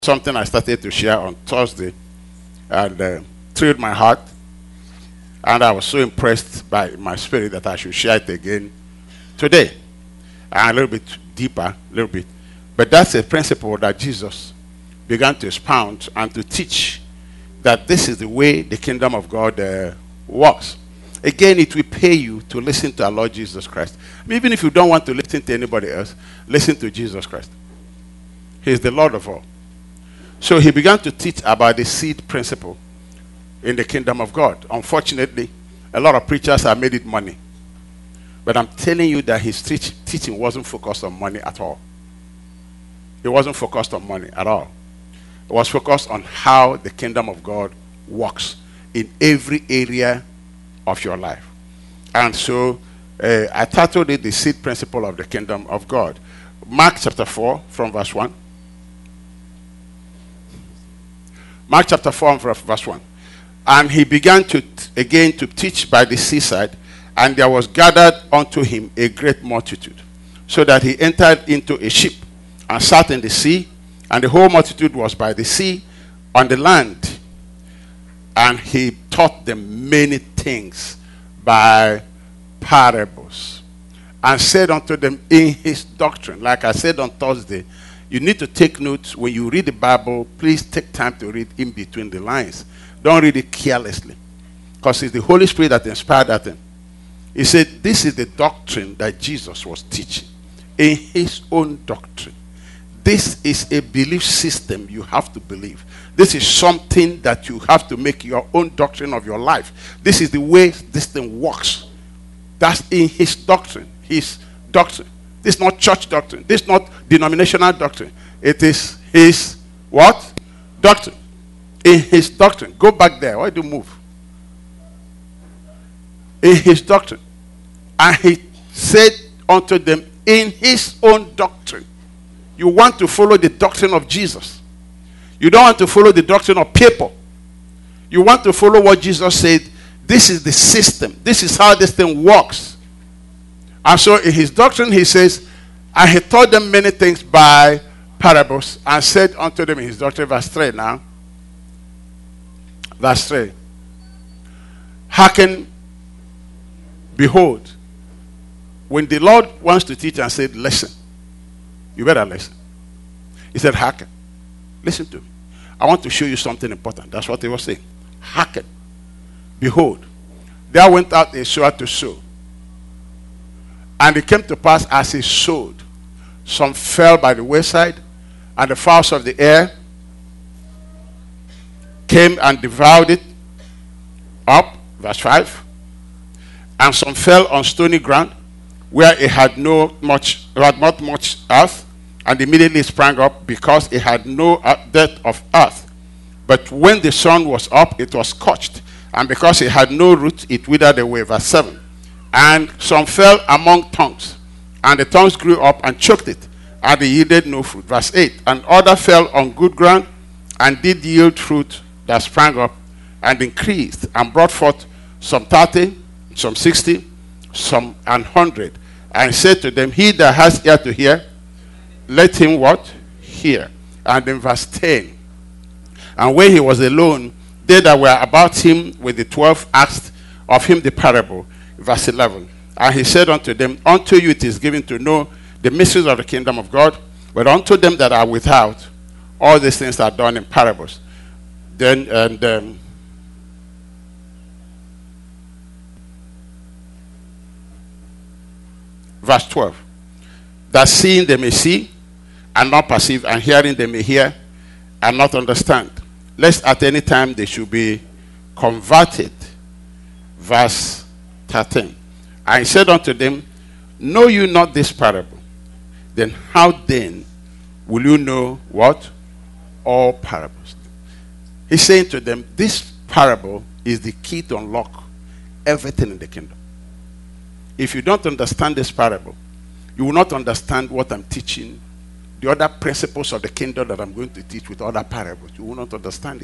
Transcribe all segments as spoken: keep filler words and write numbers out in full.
Something I started to share on Thursday and uh, thrilled my heart, and I was so impressed by my spirit that I should share it again today, and a little bit deeper, a little bit. But that's a principle that Jesus began to expound and to teach, that this is the way the kingdom of God uh, works. Again, it will pay you to listen to our Lord Jesus Christ. Even if you don't want to listen to anybody else, listen to Jesus Christ. He is the Lord of all. So he began to teach about the seed principle in the kingdom of God. Unfortunately, a lot of preachers have made it money. But I'm telling you that his teach, teaching wasn't focused on money at all. It wasn't focused on money at all. It was focused on how the kingdom of God works in every area of your life. And so uh, I titled it The Seed Principle of the Kingdom of God. Mark chapter four from verse one. Mark chapter four verse one. And he began to t- again to teach by the seaside, and there was gathered unto him a great multitude, so that he entered into a ship and sat in the sea, and the whole multitude was by the sea on the land. And he taught them many things by parables, and said unto them in his doctrine. Like I said on Thursday, you need to take notes when you read the Bible. Please take time to read in between the lines. Don't read it carelessly, because it's the Holy Spirit that inspired that thing. He said, this is the doctrine that Jesus was teaching in his own doctrine. This is a belief system you have to believe. This is something that you have to make your own doctrine of your life. This is the way this thing works. That's in his doctrine. His doctrine. This is not church doctrine. This is not denominational doctrine. It is his what? Doctrine. In his doctrine. Go back there. Why do you move? In his doctrine. And he said unto them in his own doctrine. You want to follow the doctrine of Jesus. You don't want to follow the doctrine of people. You want to follow what Jesus said. This is the system. This is how this thing works. And so in his doctrine he says, and he taught them many things by parables, and said unto them in his doctrine, verse three now. Verse three. Hearken, behold. When the Lord wants to teach and said, listen, you better listen. He said, hearken. Listen to me. I want to show you something important. That's what he was saying. Hearken. Behold. There went out a sower to sow. And it came to pass as he sowed, some fell by the wayside, and the fowls of the air came and devoured it up. Verse five. And some fell on stony ground, where it had no much, had not much earth, and immediately sprang up, because it had no depth of earth. But when the sun was up, it was scorched, and because it had no root, it withered away. Verse seven. And some fell among thorns, and the thorns grew up and choked it, and it yielded no fruit. Verse eight. And other fell on good ground, and did yield fruit that sprang up, and increased, and brought forth some thirty, some sixty, some an hundred. And said to them, he that has ear to hear, let him what? Hear. And in verse ten. And when he was alone, they that were about him with the twelve asked of him the parable. Verse eleven. And he said unto them, unto you it is given to know the mysteries of the kingdom of God, but unto them that are without, all these things are done in parables. Then, and um, verse twelve. That seeing they may see, and not perceive, and hearing they may hear, and not understand, lest at any time they should be converted. Verse thirteen. And he said unto them, know you not this parable? Then how then will you know what? All parables. He's saying to them, this parable is the key to unlock everything in the kingdom. If you don't understand this parable, you will not understand what I'm teaching, the other principles of the kingdom that I'm going to teach with other parables. You will not understand it.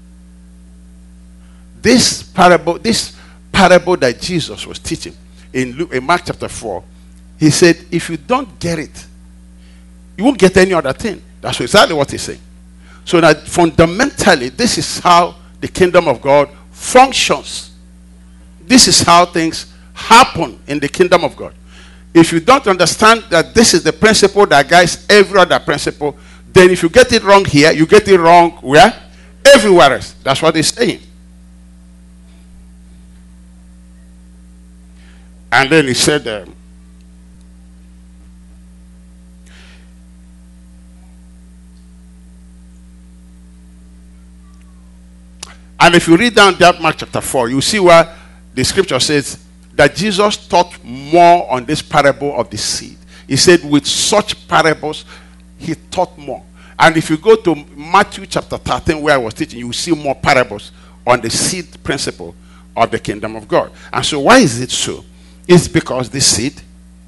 This parable, this parable that Jesus was teaching in, Luke, in Mark chapter four, he said, if you don't get it, you won't get any other thing. That's exactly what he's saying. So that fundamentally, this is how the kingdom of God functions. This is how things happen in the kingdom of God. If you don't understand that this is the principle that guides every other principle, then if you get it wrong here, you get it wrong where? Everywhere else. That's what he's saying. And then he said, um, and if you read down that Mark chapter four, you see where the scripture says that Jesus taught more on this parable of the seed. He said with such parables, he taught more. And if you go to Matthew chapter thirteen, where I was teaching, you will see more parables on the seed principle of the kingdom of God. And so why is it so? It's because the seed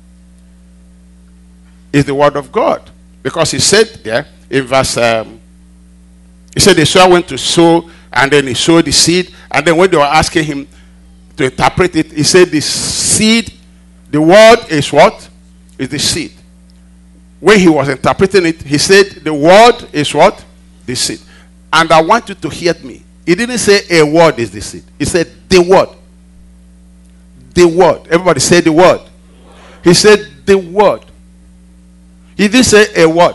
is the word of God. Because he said there in verse, um, he said the sower went to sow, and then he sowed the seed. And then when they were asking him to interpret it, he said the seed, the word is what? Is the seed. When he was interpreting it, he said the word is what? The seed. And I want you to hear me. He didn't say a word is the seed. He said the word. The word. Everybody say the word. He said the word. He didn't say a word.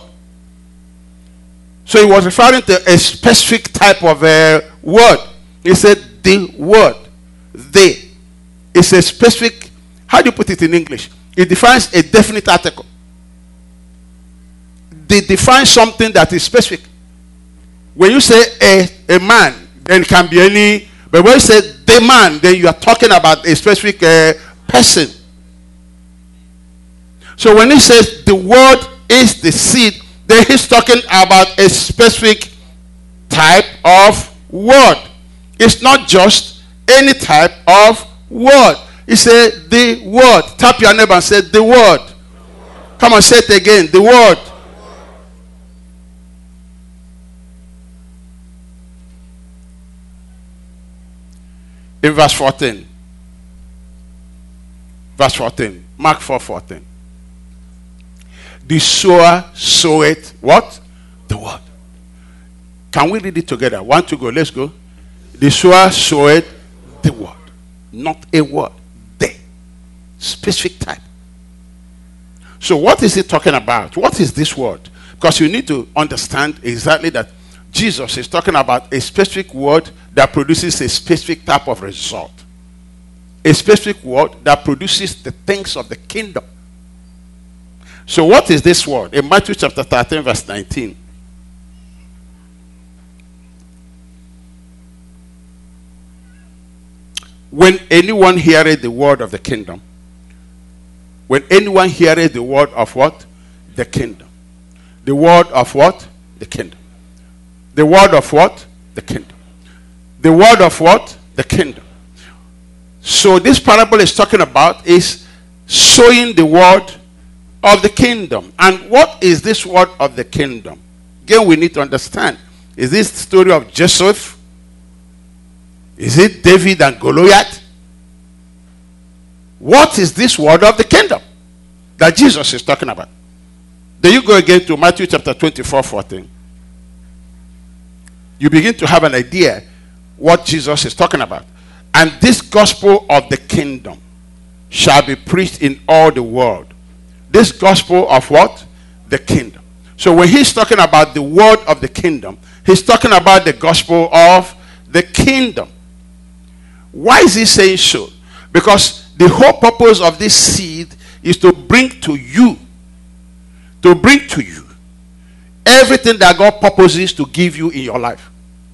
So he was referring to a specific type of a word. He said the word. The. It's a specific, how do you put it in English? It defines a definite article. They define something that is specific. When you say a, a man, then it can be any, but when you say the man, then you are talking about a specific uh, person. So when he says the word is the seed, then he's talking about a specific type of word. It's not just any type of word. He said the word. Tap your neighbor and say the word. Come on, say it again. The word. In verse fourteen. Verse fourteen. Mark four fourteen. The sower soweth what? The word. Can we read it together? One to go. Let's go. The sower soweth the word. Not a word. The. Specific type. So what is it talking about? What is this word? Because you need to understand exactly that Jesus is talking about a specific word that produces a specific type of result. A specific word that produces the things of the kingdom. So what is this word? In Matthew chapter thirteen, verse nineteen. When anyone heareth the word of the kingdom. When anyone heareth the word of what? The kingdom. The word of what? The kingdom. The word of what? The kingdom. The word of what? The kingdom. So this parable is talking about is sowing the word of the kingdom. And what is this word of the kingdom? Again, we need to understand. Is this the story of Joseph? Is it David and Goliath? What is this word of the kingdom that Jesus is talking about? Then you go again to Matthew chapter twenty-four, fourteen. You begin to have an idea what Jesus is talking about. And this gospel of the kingdom shall be preached in all the world. This gospel of what? The kingdom. So when he's talking about the word of the kingdom, he's talking about the gospel of the kingdom. Why is he saying so? Because the whole purpose of this seed is to bring to you, to bring to you everything that God purposes to give you in your life.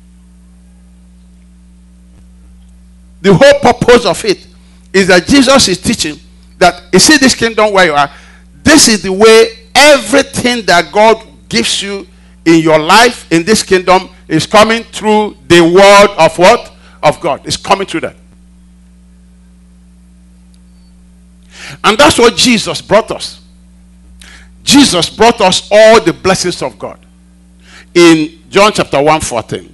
The whole purpose of it is that Jesus is teaching that, you see this kingdom where you are, this is the way everything that God gives you in your life in this kingdom is coming through the word of what? Of God. It's coming through that. And that's what Jesus brought us. Jesus brought us all the blessings of God. In John chapter one, fourteen.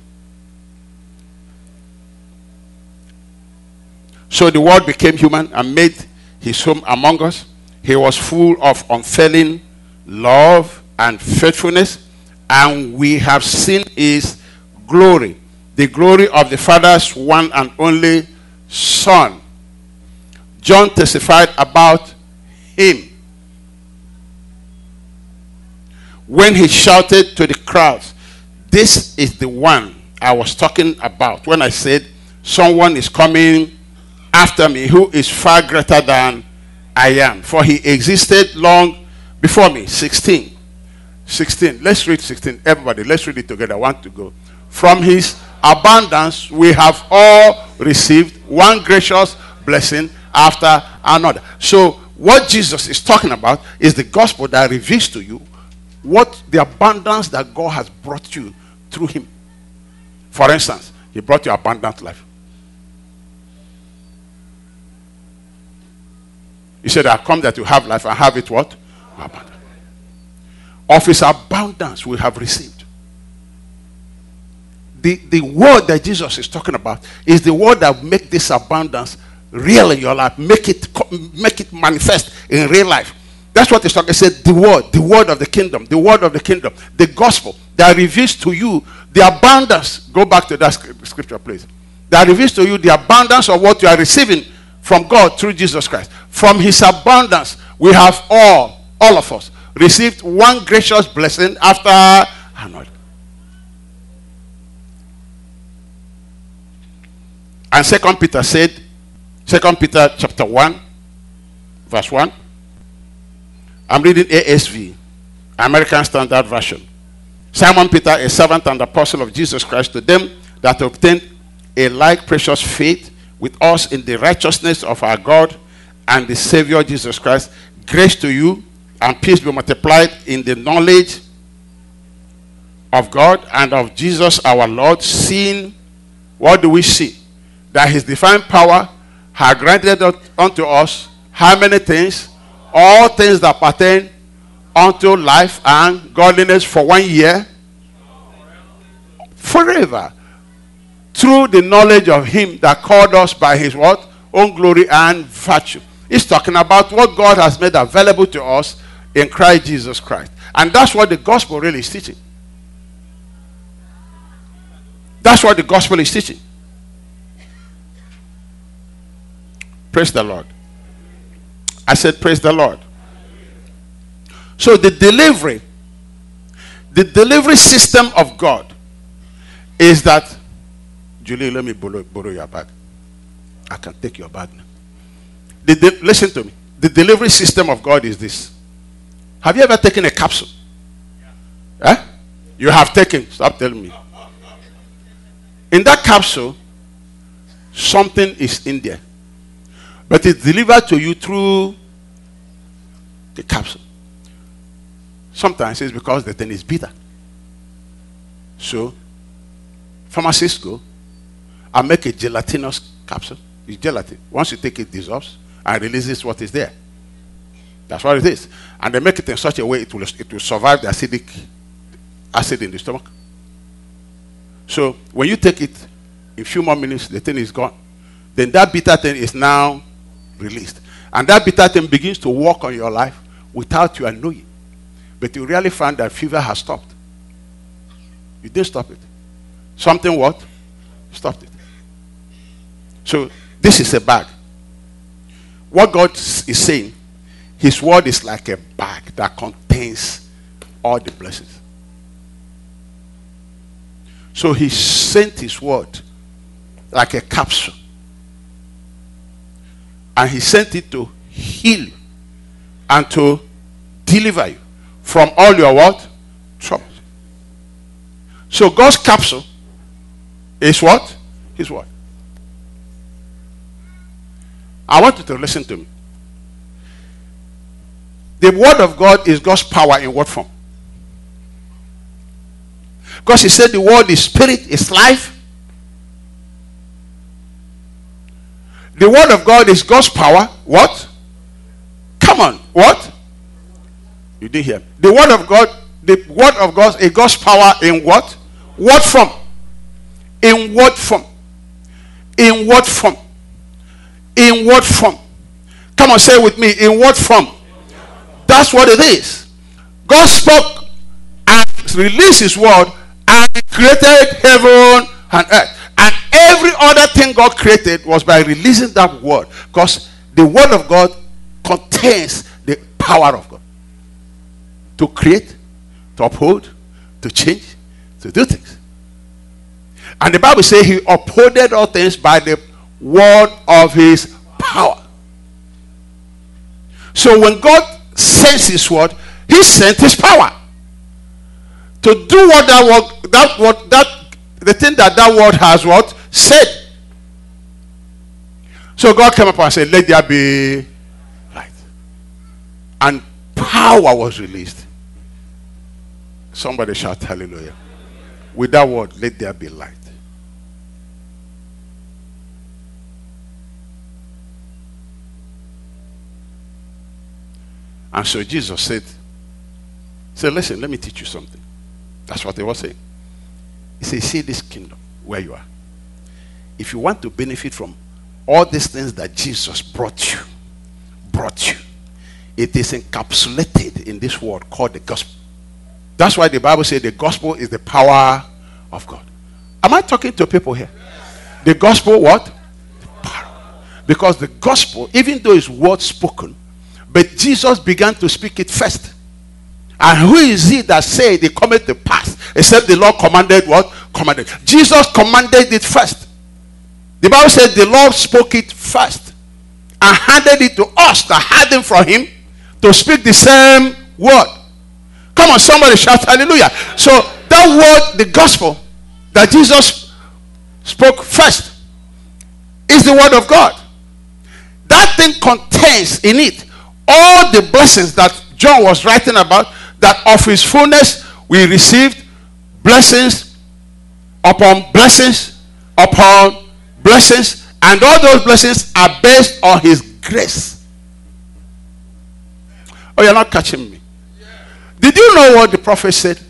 So the word became human and made his home among us. He was full of unfailing love and faithfulness. And we have seen his glory, the glory of the Father's one and only Son. John testified about him when he shouted to the crowds, "This is the one I was talking about when I said, someone is coming after me who is far greater than I am, for he existed long before me." sixteen. sixteen. Let's read sixteen. Everybody, let's read it together. I want to go. From his abundance we have all received one gracious blessing after another. So what Jesus is talking about is the gospel that reveals to you what the abundance that God has brought you through him. For instance, he brought you abundant life. He said, "I come that you have life and have it" what? Abundant. Of his abundance we have received. The, the word that Jesus is talking about is the word that makes this abundance real in your life. Make it, make it manifest in real life. That's what he's talking. He said the word, the word of the kingdom, the word of the kingdom, the gospel that reveals to you the abundance. Go back to that scripture, please. That reveals to you the abundance of what you are receiving from God through Jesus Christ. From his abundance, we have all, all of us, received one gracious blessing after another. And Second Peter said, Second Peter chapter one, verse one. I'm reading A S V, American Standard Version. Simon Peter, a servant and apostle of Jesus Christ, to them that obtained a like precious faith with us in the righteousness of our God and the Savior Jesus Christ, grace to you and peace be multiplied in the knowledge of God and of Jesus our Lord, seeing, what do we see? That his divine power has granted unto us how many things? All things that pertain unto life and godliness for one year, forever, through the knowledge of him that called us by his what? Own glory and virtue. He's talking about what God has made available to us in Christ Jesus Christ. And that's what the gospel really is teaching. That's what the gospel is teaching. Praise the Lord. I said praise the Lord. So the delivery, the delivery system of God is that, Julie, let me borrow, borrow your bag. I can take your bag now. The, the, listen to me. The delivery system of God is this. Have you ever taken a capsule? Yeah. Eh? You have taken. Stop telling me. In that capsule, something is in there. But it's delivered to you through the capsule. Sometimes it's because the thing is bitter. So, pharmacists go and make a gelatinous capsule. It's gelatin. Once you take it, it dissolves and releases what is there. That's what it is. And they make it in such a way it will, it will survive the acidic acid in the stomach. So, when you take it, in a few more minutes, the thing is gone. Then that bitter thing is now released. And that bitter thing begins to work on your life without you knowing. But you really find that fever has stopped. You didn't stop it. Something what? Stopped it. So this is a bag. What God is saying, his word is like a bag that contains all the blessings. So he sent his word like a capsule. And he sent it to heal you and to deliver you from all your what? Troubles. So God's capsule is what? His word. I want you to listen to me. The word of God is God's power in what form? Because he said the word is spirit, is life. The word of God is God's power. What? Come on. What? You didn't hear. The word of God, the word of God is God's power in what? What form? In what form? In what form? In what form? Come on, say it with me. In what form? That's what it is. God spoke and released his word and created heaven and earth. And every other thing God created was by releasing that word. Because the word of God contains the power of God. To create, to uphold, to change, to do things. And the Bible says he upholded all things by the word of his power. So when God sends his word, he sent his power to do what that word, that what that the thing that that word has what said. So God came up and said, let there be light. And power was released. Somebody shout hallelujah. With that word, let there be light. And so Jesus said, said, listen, let me teach you something. That's what he was saying. He said, see this kingdom where you are. If you want to benefit from all these things that Jesus brought you, brought you, it is encapsulated in this word called the gospel. That's why the Bible says the gospel is the power of God. Am I talking to people here? The gospel what? The power. Because the gospel, even though it's word spoken, but Jesus began to speak it first. And who is he that said it cometh to pass, except the Lord commanded what? Commanded. Jesus commanded it first. The Bible said the Lord spoke it first and handed it to us that had him from him to speak the same word. Come on, somebody shout hallelujah. So that word, the gospel that Jesus spoke first, is the word of God. That thing contains in it all the blessings that John was writing about, that of his fullness we received blessings upon blessings upon blessings, and all those blessings are based on his grace. Oh, you're not catching me. Did you know what the prophet said?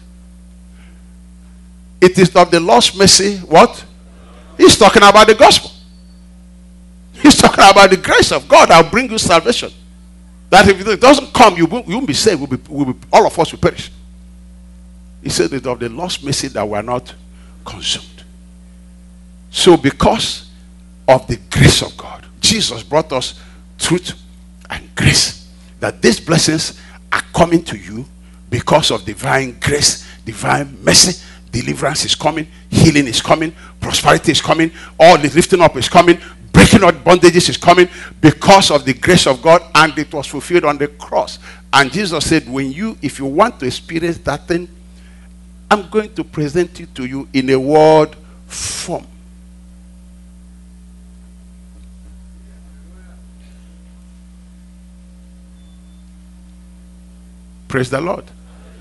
It is of the Lord's mercy. What? He's talking about the gospel. He's talking about the grace of God. I'll bring you salvation. That if it doesn't come, you won't, you won't be saved. We'll be, we'll be, all of us will perish. He said it's of the Lord's mercy that we are not consumed. So because of the grace of God, Jesus brought us truth and grace. That these blessings are coming to you because of divine grace, divine mercy. Deliverance is coming, healing is coming, prosperity is coming, all the lifting up is coming, breaking out bondages is coming because of the grace of God, and it was fulfilled on the cross. And Jesus said, when you, if you want to experience that thing, I'm going to present it to you in a word form. Praise the Lord.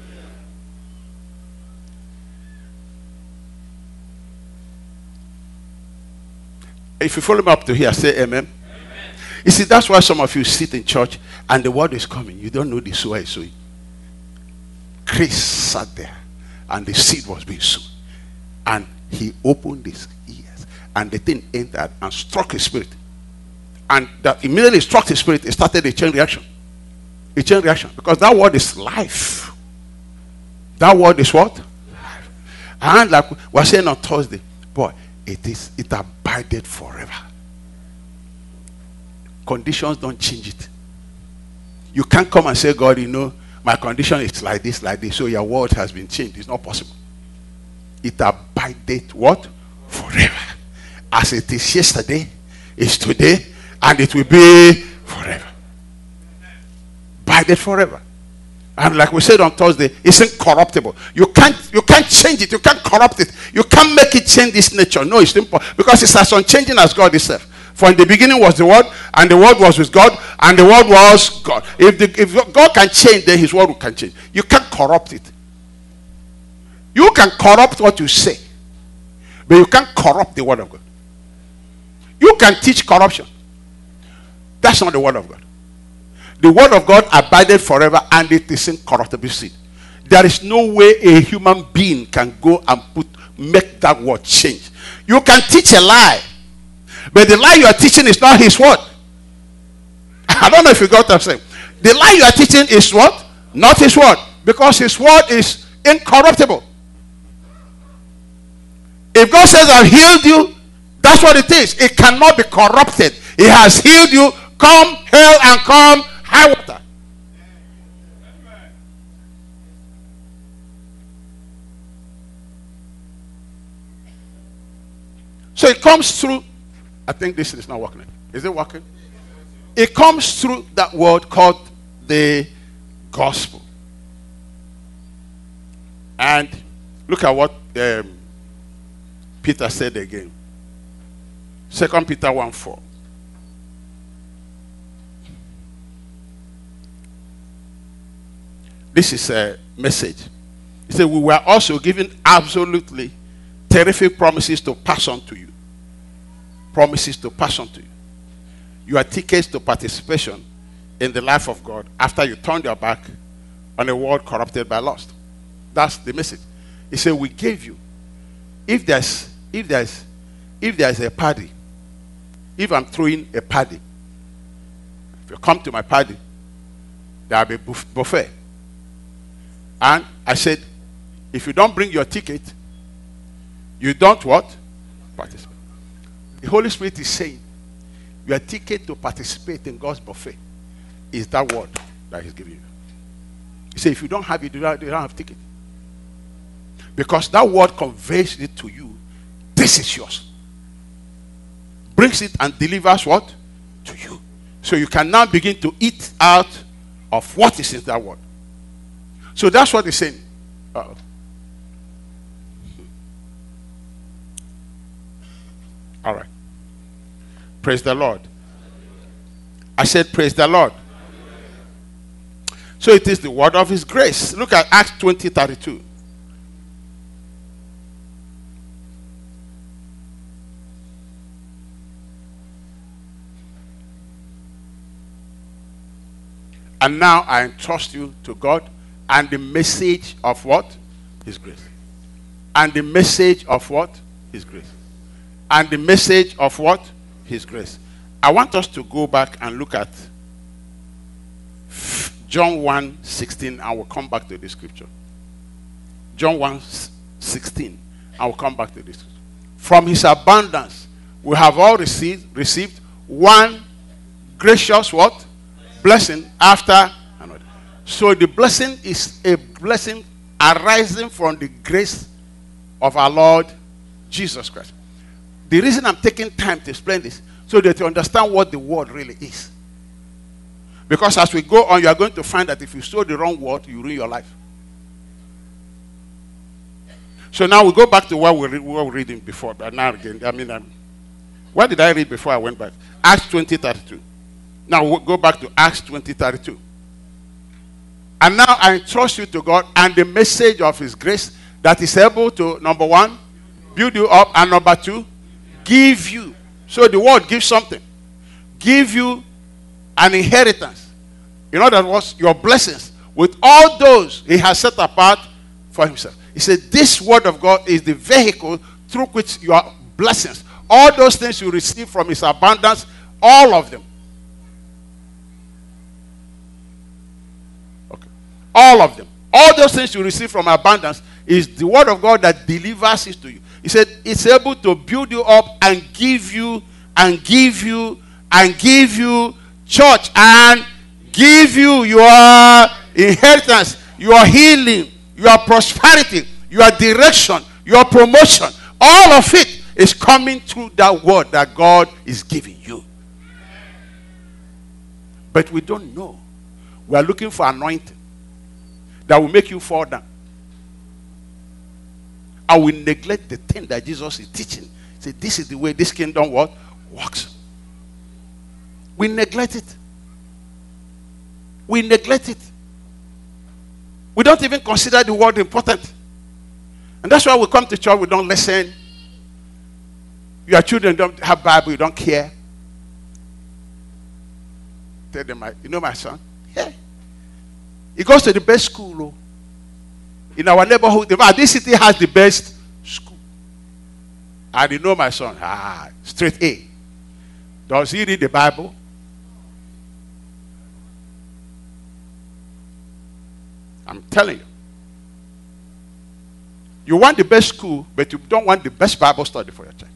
If you follow me up to here, say amen. Amen. You see, that's why some of you sit in church and the word is coming. You don't know the sower is sowing. Chris sat there and the seed was being sown. And he opened his ears and the thing entered and struck his spirit. And that immediately struck his spirit, it started a chain reaction. A chain reaction. Because that word is life. That word is what? Life. And like we were saying on Thursday, boy, it is, it abided forever. Conditions don't change it. You can't come and say, God, you know, my condition is like this, like this, so your word has been changed. It's not possible. It abided what? Forever. As it is yesterday, it's today, and it will be forever. Abided forever. And like we said on Thursday, it's incorruptible. You can't, you can't change it. You can't corrupt it. You can't make it change its nature. No, it's impossible. Because it's as unchanging as God itself. For in the beginning was the Word, and the Word was with God, and the Word was God. If, the, if God can change, then his word can change. You can't corrupt it. You can corrupt what you say, but you can't corrupt the word of God. You can teach corruption. That's not the word of God. The word of God abided forever, and it is incorruptible seed. There is no way a human being can go and put make that word change. You can teach a lie, but the lie you are teaching is not his word. I don't know if you got what I'm saying. The lie you are teaching is what? Not his word. Because his word is incorruptible. If God says I've healed you, that's what it is. It cannot be corrupted. It has healed you. Come hell and come high water. So it comes through. I think this is not working. Is it working? It comes through that word called the gospel. And look at what um, Peter said again. Second Peter one four. This is a message. He said, we were also given absolutely terrific promises to pass on to you. Promises to pass on to you. You are tickets to participation in the life of God after you turned your back on a world corrupted by lust. That's the message. He said, we gave you. If there's if there's if there's a party, if I'm throwing a party, if you come to my party, there'll be buffet. And I said, if you don't bring your ticket, you don't what? Participate. The Holy Spirit is saying, your ticket to participate in God's buffet is that word that He's giving you. He said, if you don't have it, you don't, you don't have ticket. Because that word conveys it to you. This is yours. Brings it and delivers what? To you. So you can now begin to eat out of what is in that word. So that's what he's saying. Uh-oh. All right. Praise the Lord. I said, praise the Lord. So it is the word of His grace. Look at Acts twenty thirty-two. And now I entrust you to God and the message of what? His grace. And the message of what? His grace. And the message of what? His grace. I want us to go back and look at John one sixteen. I will come back to this scripture. John one sixteen. I will come back to this scripture. From His abundance, we have all received, received one gracious what? Blessing after another. So the blessing is a blessing arising from the grace of our Lord Jesus Christ. The reason I'm taking time to explain this, so that you understand what the word really is. Because as we go on, you are going to find that if you sow the wrong word, you ruin your life. So now we go back to what we, re- what we were reading before. But now again, I mean, um, what did I read before I went back? Acts twenty thirty-two. Now we'll go back to Acts twenty thirty-two. And now I entrust you to God and the message of His grace that is able to, number one, build you up, and number two, give you. So the word gives something. Give you an inheritance. In other words, your blessings with all those He has set apart for Himself. He said, this word of God is the vehicle through which your blessings, all those things you receive from His abundance, all of them. Okay. All of them. All those things you receive from abundance is the word of God that delivers it to you. He said it's able to build you up and give you and give you and give you church and give you your inheritance, your healing, your prosperity, your direction, your promotion. All of it is coming through that word that God is giving you. But we don't know. We are looking for anointing that will make you fall down. And we neglect the thing that Jesus is teaching. Say, this is the way this kingdom what? Works. We neglect it. We neglect it. We don't even consider the word important. And that's why we come to church, we don't listen. Your children don't have Bible, you don't care. Tell them, you know my son? Yeah. He goes to the best school. Oh. In our neighborhood, this city has the best school. And you know my son, ah, straight A. Does he read the Bible? I'm telling you. You want the best school, but you don't want the best Bible study for your child.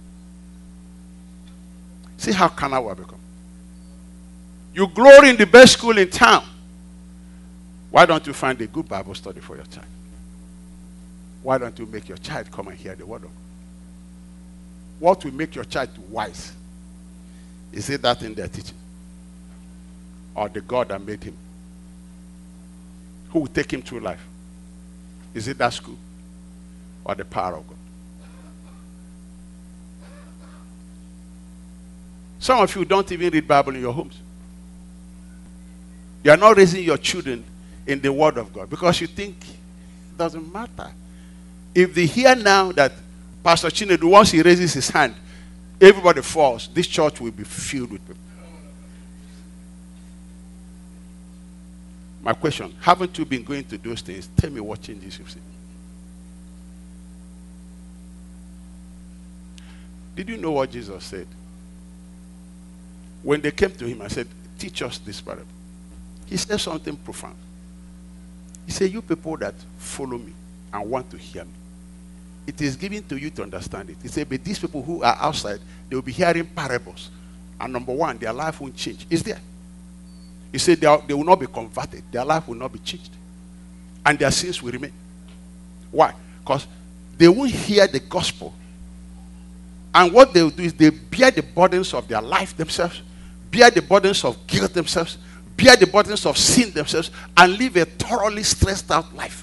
See how carnal we have become. You glory in the best school in town. Why don't you find a good Bible study for your child? Why don't you make your child come and hear the word of God? What will make your child wise? Is it that in their teaching? Or the God that made him? Who will take him through life? Is it that school? Or the power of God? Some of you don't even read Bible in your homes. You are not raising your children in the word of God because you think it doesn't matter. If they hear now that Pastor Chinedu, once he raises his hand, everybody falls, this church will be filled with people. My question, haven't you been going to those things? Tell me what changes you've seen. Did you know what Jesus said? When they came to him and said, teach us this parable. He said something profound. He said, you people that follow me and want to hear me, it is given to you to understand it. He said, but these people who are outside, they will be hearing parables. And number one, their life won't change. It's there. He said they, are, they will not be converted. Their life will not be changed. And their sins will remain. Why? Because they won't hear the gospel. And what they will do is they bear the burdens of their life themselves, bear the burdens of guilt themselves, bear the burdens of sin themselves, and live a thoroughly stressed out life.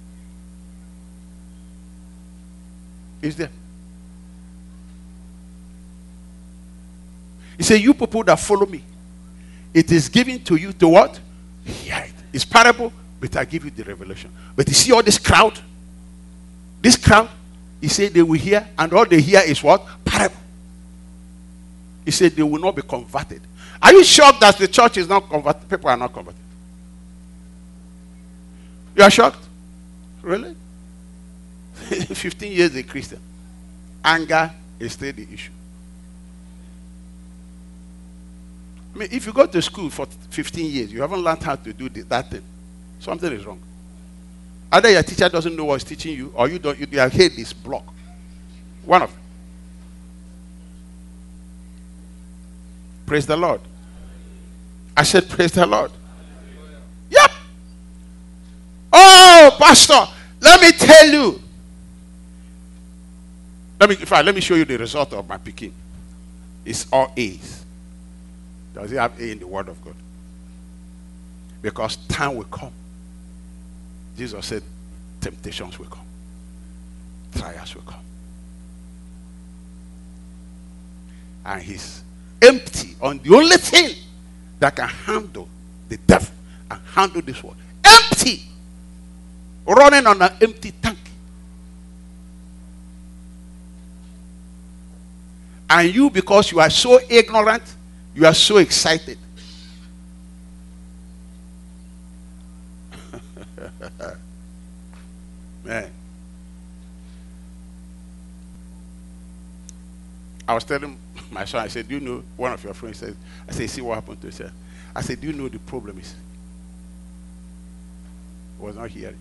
Is there? He said, you people that follow me, it is given to you to what? Hear it. It's parable, but I give you the revelation. But you see all this crowd? This crowd, he said they will hear, and all they hear is what? Parable. He said they will not be converted. Are you shocked that the church is not converted? People are not converted. You are shocked? Really? fifteen years a Christian. Anger is still the issue. I mean, if you go to school for fifteen years, you haven't learned how to do that thing, something is wrong. Either your teacher doesn't know what he's teaching you, or you don't. You, you have hate this block. One of them. Praise the Lord. I said, praise the Lord. Yep. Oh, Pastor, let me tell you. Let me, in fact, let me show you the result of my picking. It's all A's. Does it have A in the Word of God? Because time will come. Jesus said, temptations will come. Trials will come. And he's empty on the only thing that can handle the devil and handle this world. Empty. Running on an empty tank. And you, because you are so ignorant, you are so excited. Man. I was telling my son, I said, do you know, one of your friends said, I said, see what happened to him. I said, do you know the problem is? He was not hearing.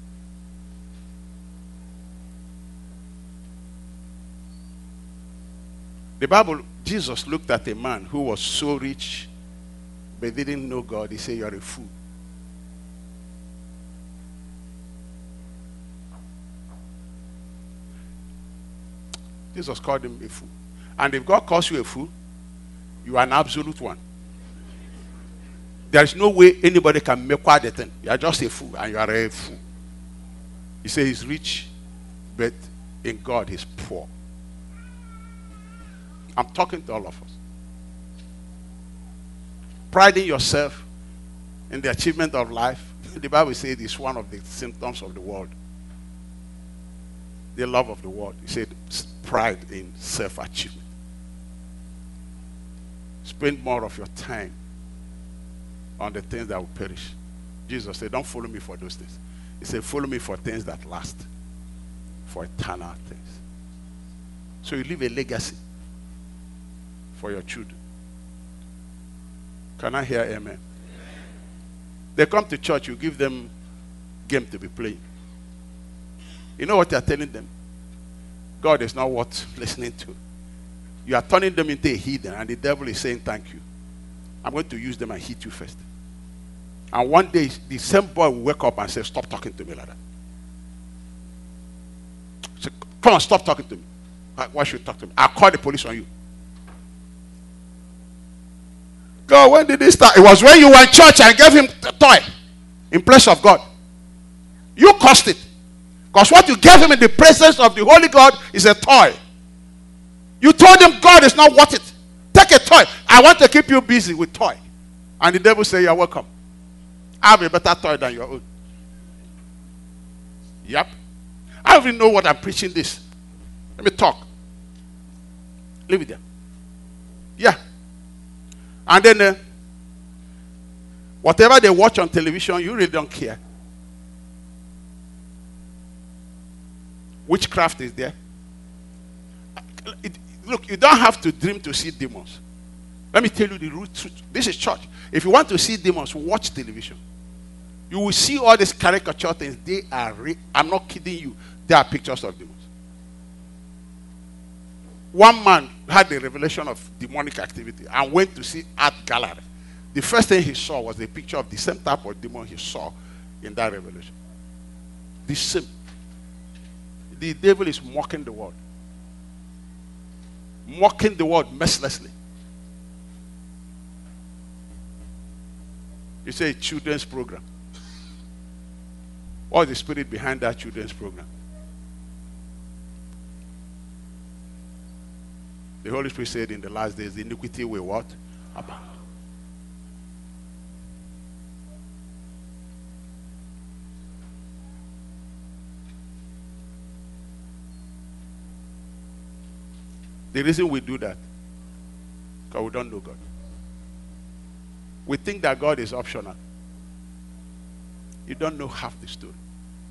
The Bible, Jesus looked at a man who was so rich, but didn't know God. He said, you're a fool. Jesus called him a fool. And if God calls you a fool, you are an absolute one. There is no way anybody can make quite the thing. You are just a fool, and you are a fool. He says he's rich, but in God he's poor. I'm talking to all of us. Priding yourself in the achievement of life, the Bible says it's one of the symptoms of the world. The love of the world. He said pride in self-achievement. Spend more of your time on the things that will perish. Jesus said, don't follow me for those things. He said, follow me for things that last, for eternal things. So you leave a legacy for your children. Can I hear amen? Amen? They come to church, you give them game to be playing. You know what you are telling them? God is not worth listening to. You are turning them into a heathen, and the devil is saying, thank you. I'm going to use them and hit you first. And one day, the same boy will wake up and say, stop talking to me like that. Say, come on, stop talking to me. Why should you talk to me? I'll call the police on you. God, when did this start? It was when you were in church and gave him a toy in place of God. You caused it. Because what you gave him in the presence of the Holy God is a toy. You told him God is not worth it. Take a toy. I want to keep you busy with toy. And the devil say, you're welcome. I have a better toy than your own. Yep. I don't even know what I'm preaching this. Let me talk. Leave it there. Yeah. And then uh, whatever they watch on television, you really don't care. Witchcraft is there. It, look, you don't have to dream to see demons. Let me tell you the root truth. This is church. If you want to see demons, watch television. You will see all these caricature things. They are real. I'm not kidding you. They are pictures of demons. One man had a revelation of demonic activity and went to see art gallery. The first thing he saw was a picture of the same type of demon he saw in that revelation. The same. The devil is mocking the world. Mocking the world mercilessly. You say children's program. What is the spirit behind that children's program? The Holy Spirit said in the last days, the iniquity will what? Abound. The reason we do that, because we don't know God. We think that God is optional. You don't know half the story.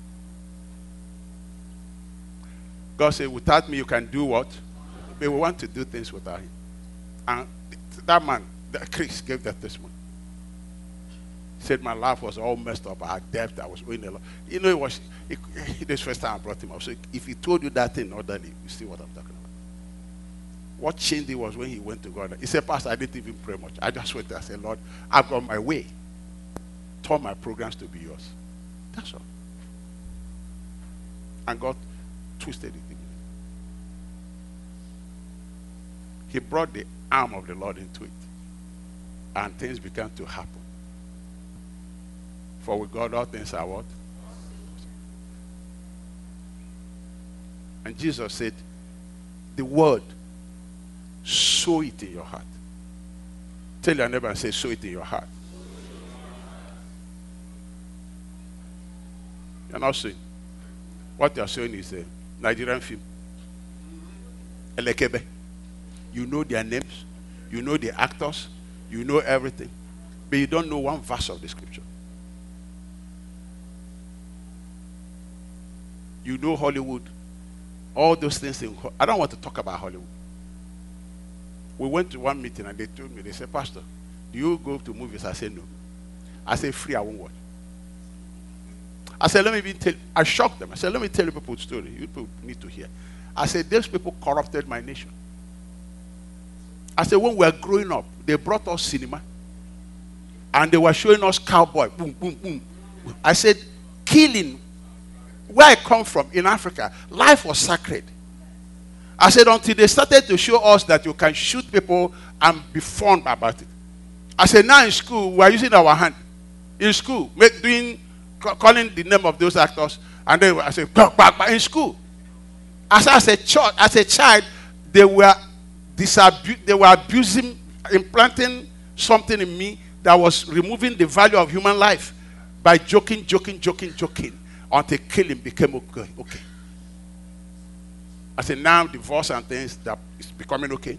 God said, without me you can do what? But we want to do things without him. And that man, that Chris, gave that testimony. He said, my life was all messed up. I had debt. I was owing a lot. You know, it was it, this first time I brought him up. So if he told you that thing orderly, you see what I'm talking about. What changed it was when he went to God. He said, Pastor, I didn't even pray much. I just went there and said, Lord, I've got my way. Turn my programs to be yours. That's all. And God twisted it. He brought the arm of the Lord into it. And things began to happen. For with God all things are what? And Jesus said, the word, sow it in your heart. Tell your neighbor and say, sow it in your heart. You're not sowing. What you're sowing is a Nigerian film. Elekebe. You know their names. You know the actors. You know everything. But you don't know one verse of the scripture. You know Hollywood. All those things. In, I don't want to talk about Hollywood. We went to one meeting and they told me, they said, Pastor, do you go to movies? I said, no. I said, free, I won't watch. I said, let me even tell you. I shocked them. I said, let me tell you people's story. You people need to hear. I said, those people corrupted my nation. I said, when we were growing up, they brought us cinema. And they were showing us cowboy. Boom, boom, boom. I said, killing. Where I come from, in Africa, life was sacred. I said, until they started to show us that you can shoot people and be fun about it. I said, now in school, we are using our hand. In school, doing, calling the name of those actors. And then I said, bah, bah, bah, in school. As, as, a child, as a child, they were, disabu- they were abusing, implanting something in me that was removing the value of human life by joking, joking, joking, joking, until killing became okay. okay. I said, now divorce and things, that is becoming okay.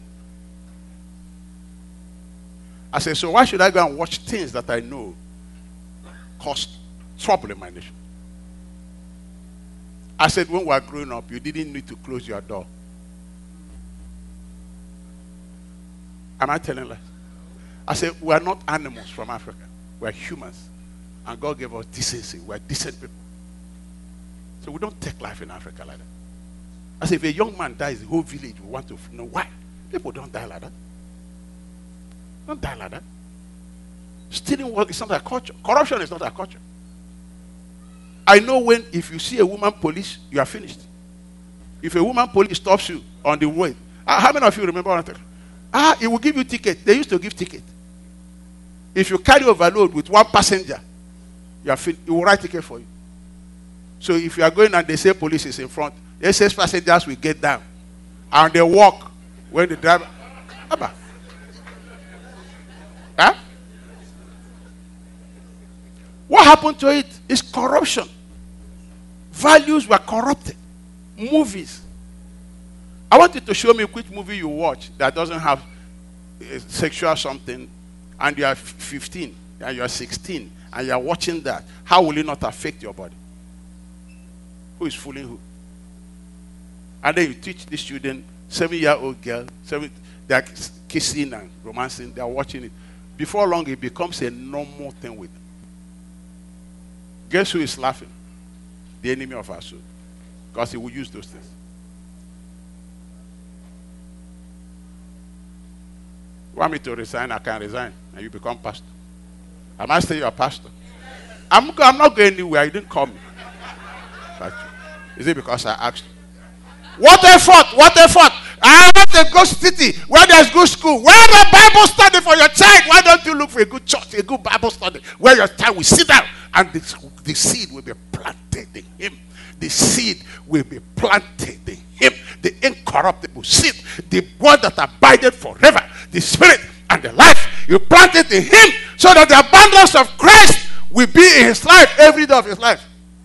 I said, so why should I go and watch things that I know cause trouble in my nation? I said, when we were growing up, you didn't need to close your door. Am I telling lies? I said, we are not animals from Africa. We are humans. And God gave us decency. We are decent people. So we don't take life in Africa like that. As if a young man dies, the whole village will want to know why. People don't die like that. Don't die like that. Stealing is not a culture. Corruption is not a culture. I know when, if you see a woman police, you are finished. If a woman police stops you on the way, uh, how many of you remember what I'm talking? Ah, it will give you ticket. They used to give ticket. If you carry overload with one passenger, you are fin- it will write ticket for you. So if you are going and they say police is in front, they say passengers will get down. And they walk when the driver. Abba. Huh? What happened to it is corruption. Values were corrupted. Movies. I want you to show me which movie you watch that doesn't have uh, sexual something, and you are fifteen, and you are sixteen, and you are watching that. How will it not affect your body? Who is fooling who? And then you teach these children, seven-year-old girl, seven, they are kissing and romancing, they are watching it. Before long, it becomes a normal thing with them. Guess who is laughing? The enemy of our soul. Because he will use those things. You want me to resign? I can resign. And you become pastor. Am I still your pastor? I'm, I'm not going anywhere. You didn't call me. But is it because I asked you? What effort? What effort? I want a good city where there's good school. Where the Bible study for your child? Why don't you look for a good church, a good Bible study where your child will sit down and the, the seed will be planted in him. The seed will be planted in him. The incorruptible seed. The word that abideth forever. The spirit and the life. You plant it in him so that the abundance of Christ will be in his life every day of his life.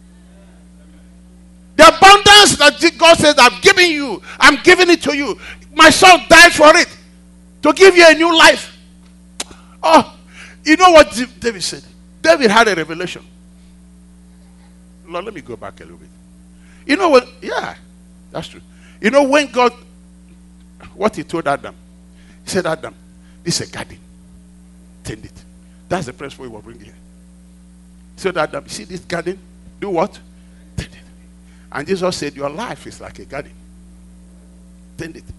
The abundance that God says, I've given you, I'm giving it to you. My son died for it. To give you a new life. Oh, you know what David said? David had a revelation. Lord, let me go back a little bit. You know what? Yeah, that's true. You know when God, what he told Adam, he said, Adam, this is a garden. Tend it. That's the principle he was bringing here. He said, Adam, see this garden? Do what? Tend it. And Jesus said, your life is like a garden. Tend it.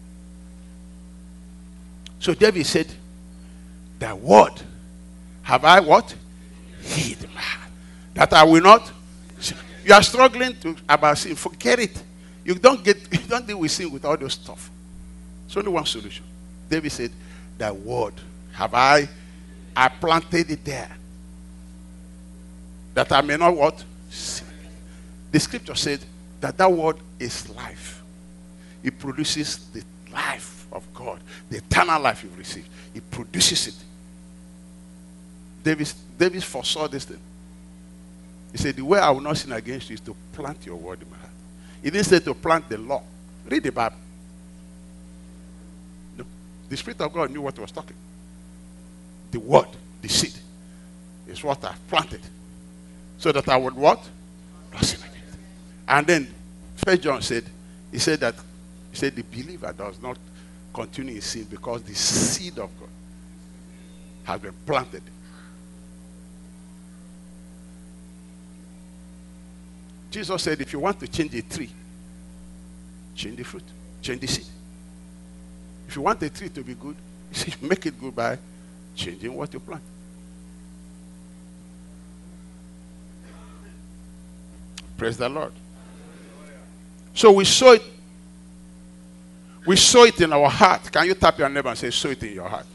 So David said, the word have I what? Hid my heart. That I will not. You are struggling to about sin. Forget it. You don't get you don't deal with sin with all those stuff. It's only one solution. David said, the word have I I planted it there. That I may not what? Sin. The scripture said that that word is life. It produces the life of God, the eternal life you've received. It produces it. David, David foresaw this thing. He said, the way I will not sin against you is to plant your word in my heart. He didn't say to plant the law. Read the Bible. No. The Spirit of God knew what he was talking. The word, the seed, is what I planted. So that I would what? Not sin against it. And then First John said, he said that, he said the believer does not continue in sin because the seed of God has been planted. Jesus said, if you want to change a tree, change the fruit, change the seed. If you want a tree to be good, he said, make it good by changing what you plant. Praise the Lord. So we sow it. We sow it in our heart. Can you tap your neighbor and say, sow it in your heart?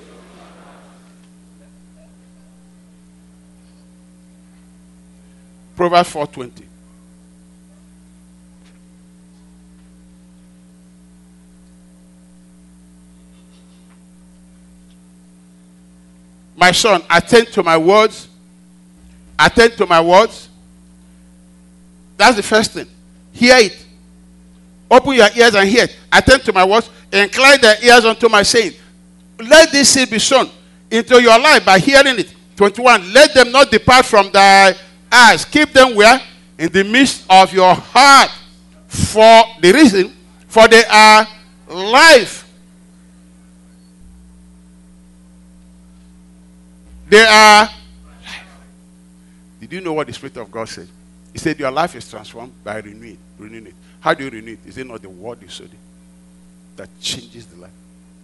Proverbs four twenty. My son, attend to my words. Attend to my words. That's the first thing. Hear it. Open your ears and hear it. Attend to my words. Incline their ears unto my saying. Let this seed be sown into your life by hearing it. twenty-one. Let them not depart from thy eyes. Keep them where? In the midst of your heart. For the reason, for they are life. They are life. Did you know what the Spirit of God said? He said your life is transformed by renewing, renewing it. How do you renew it? Is it not the word you study that changes the life?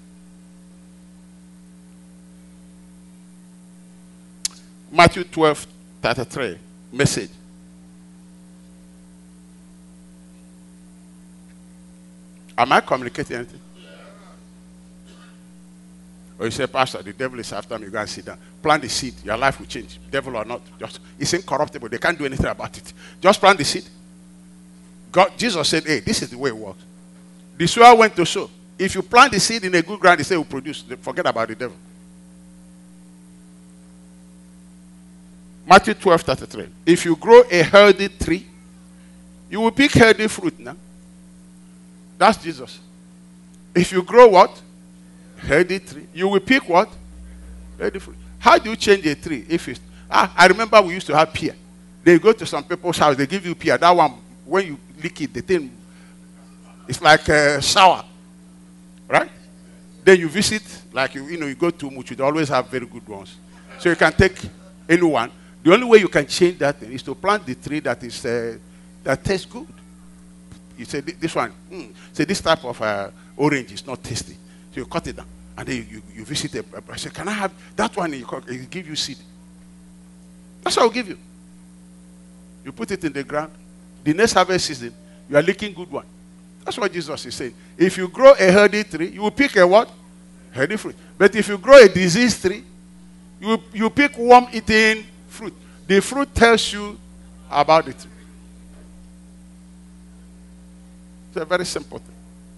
Matthew twelve, thirty-three, message. Am I communicating anything? Or you say, Pastor, the devil is after me, go and sit down. Plant the seed, your life will change. Devil or not, just it's incorruptible. They can't do anything about it. Just plant the seed. God, Jesus said, hey, this is the way it works. The sower went to sow. If you plant the seed in a good ground, he said it will produce. Forget about the devil. Matthew twelve, thirty-three. If you grow a healthy tree, you will pick healthy fruit now. That's Jesus. If you grow what? Healthy tree. You will pick what? Healthy fruit. How do you change a tree? If it's, ah, I remember we used to have pear. They go to some people's house, they give you pear. That one, when you lick it, the thing, it's like a shower. Right? Then you visit, like you, you know, you go to Muchu, they always have very good ones. So you can take anyone. The only way you can change that thing is to plant the tree that is uh, that tastes good. You say this one, mm, say this type of uh, orange is not tasty. So you cut it down, and then you, you, you visit a, I say, can I have that one? You it give you seed. That's what I'll give you. You put it in the ground. The next harvest season, you are licking good one. That's what Jesus is saying. If you grow a healthy tree, you will pick a what? Healthy fruit. But if you grow a diseased tree, you you pick worm-eating fruit. The fruit tells you about it. It's a very simple thing.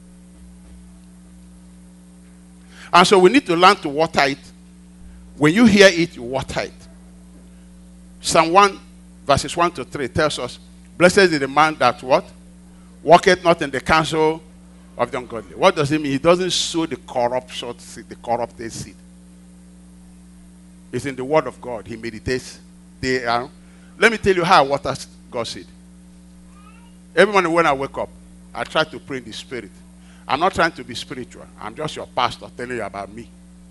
And so we need to learn to water it. When you hear it, you water it. Psalm one, verses one to three tells us, blessed is the man that what? Walketh not in the counsel of the ungodly. What does it mean? He doesn't sow the corruption seed, the corrupted seed. It's in the word of God. He meditates. They are. Let me tell you how I water God's seed. Every morning when I wake up, I try to pray in the spirit. I'm not trying to be spiritual. I'm just your pastor telling you about me.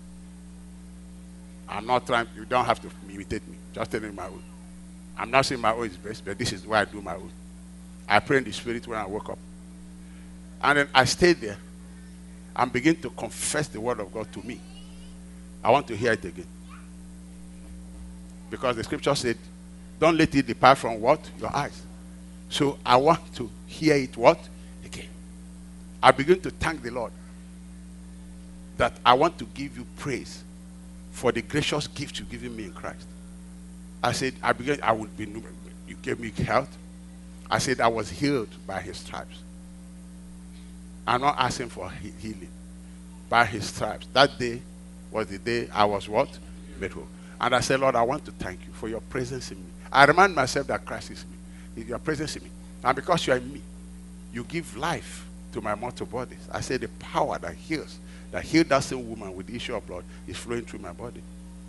I'm not trying, you don't have to imitate me. Just telling you my own. I'm not saying my own is best, but this is why I do my own. I pray in the spirit when I wake up. And then I stay there and begin to confess the word of God to me. I want to hear it again. Because the scripture said, don't let it depart from what? Your eyes. So I want to hear it what? Again. I begin to thank the Lord that I want to give you praise for the gracious gift you've given me in Christ. I said, I began, I would be, you gave me health. I said, I was healed by his stripes. I'm not asking for he- healing. By his stripes. That day was the day I was what? Made whole. And I said, Lord, I want to thank you for your presence in me. I remind myself that Christ is me. Your presence in me. And because you are in me, you give life to my mortal bodies. I said the power that heals, that healed that same woman with the issue of blood is flowing through my body.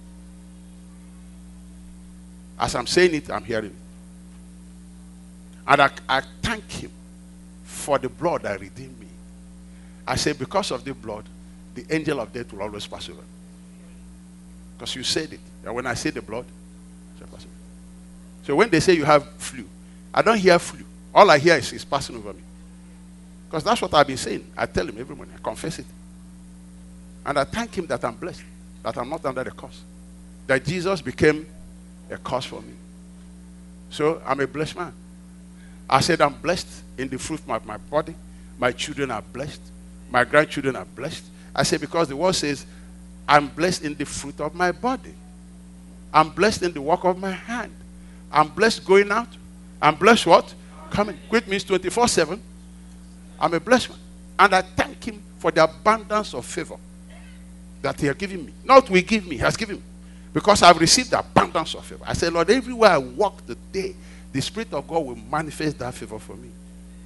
As I'm saying it, I'm hearing it. And I, I thank him for the blood that redeemed me. I say because of the blood, the angel of death will always pass over. Because you said it. And when I say the blood, it shall pass over. So when they say you have flu, I don't hear flu. All I hear is it's passing over me. Because that's what I've been saying. I tell him every morning. I confess it. And I thank him that I'm blessed. That I'm not under the curse. That Jesus became a curse for me. So I'm a blessed man. I said I'm blessed in the fruit of my body. My children are blessed. My grandchildren are blessed. I say because the word says, I'm blessed in the fruit of my body. I'm blessed in the work of my hand. I'm blessed going out. I'm blessed what? Coming. Which means twenty-four seven. I'm a blessed man. And I thank him for the abundance of favor that he has given me. Not will give me, he has given me. Because I've received the abundance of favor. I say, Lord, everywhere I walk today, the Spirit of God will manifest that favor for me.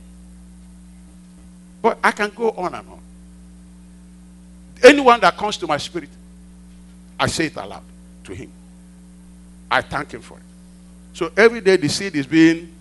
But I can go on and on. Anyone that comes to my spirit, I say it aloud to him. I thank him for it. So every day the seed is being...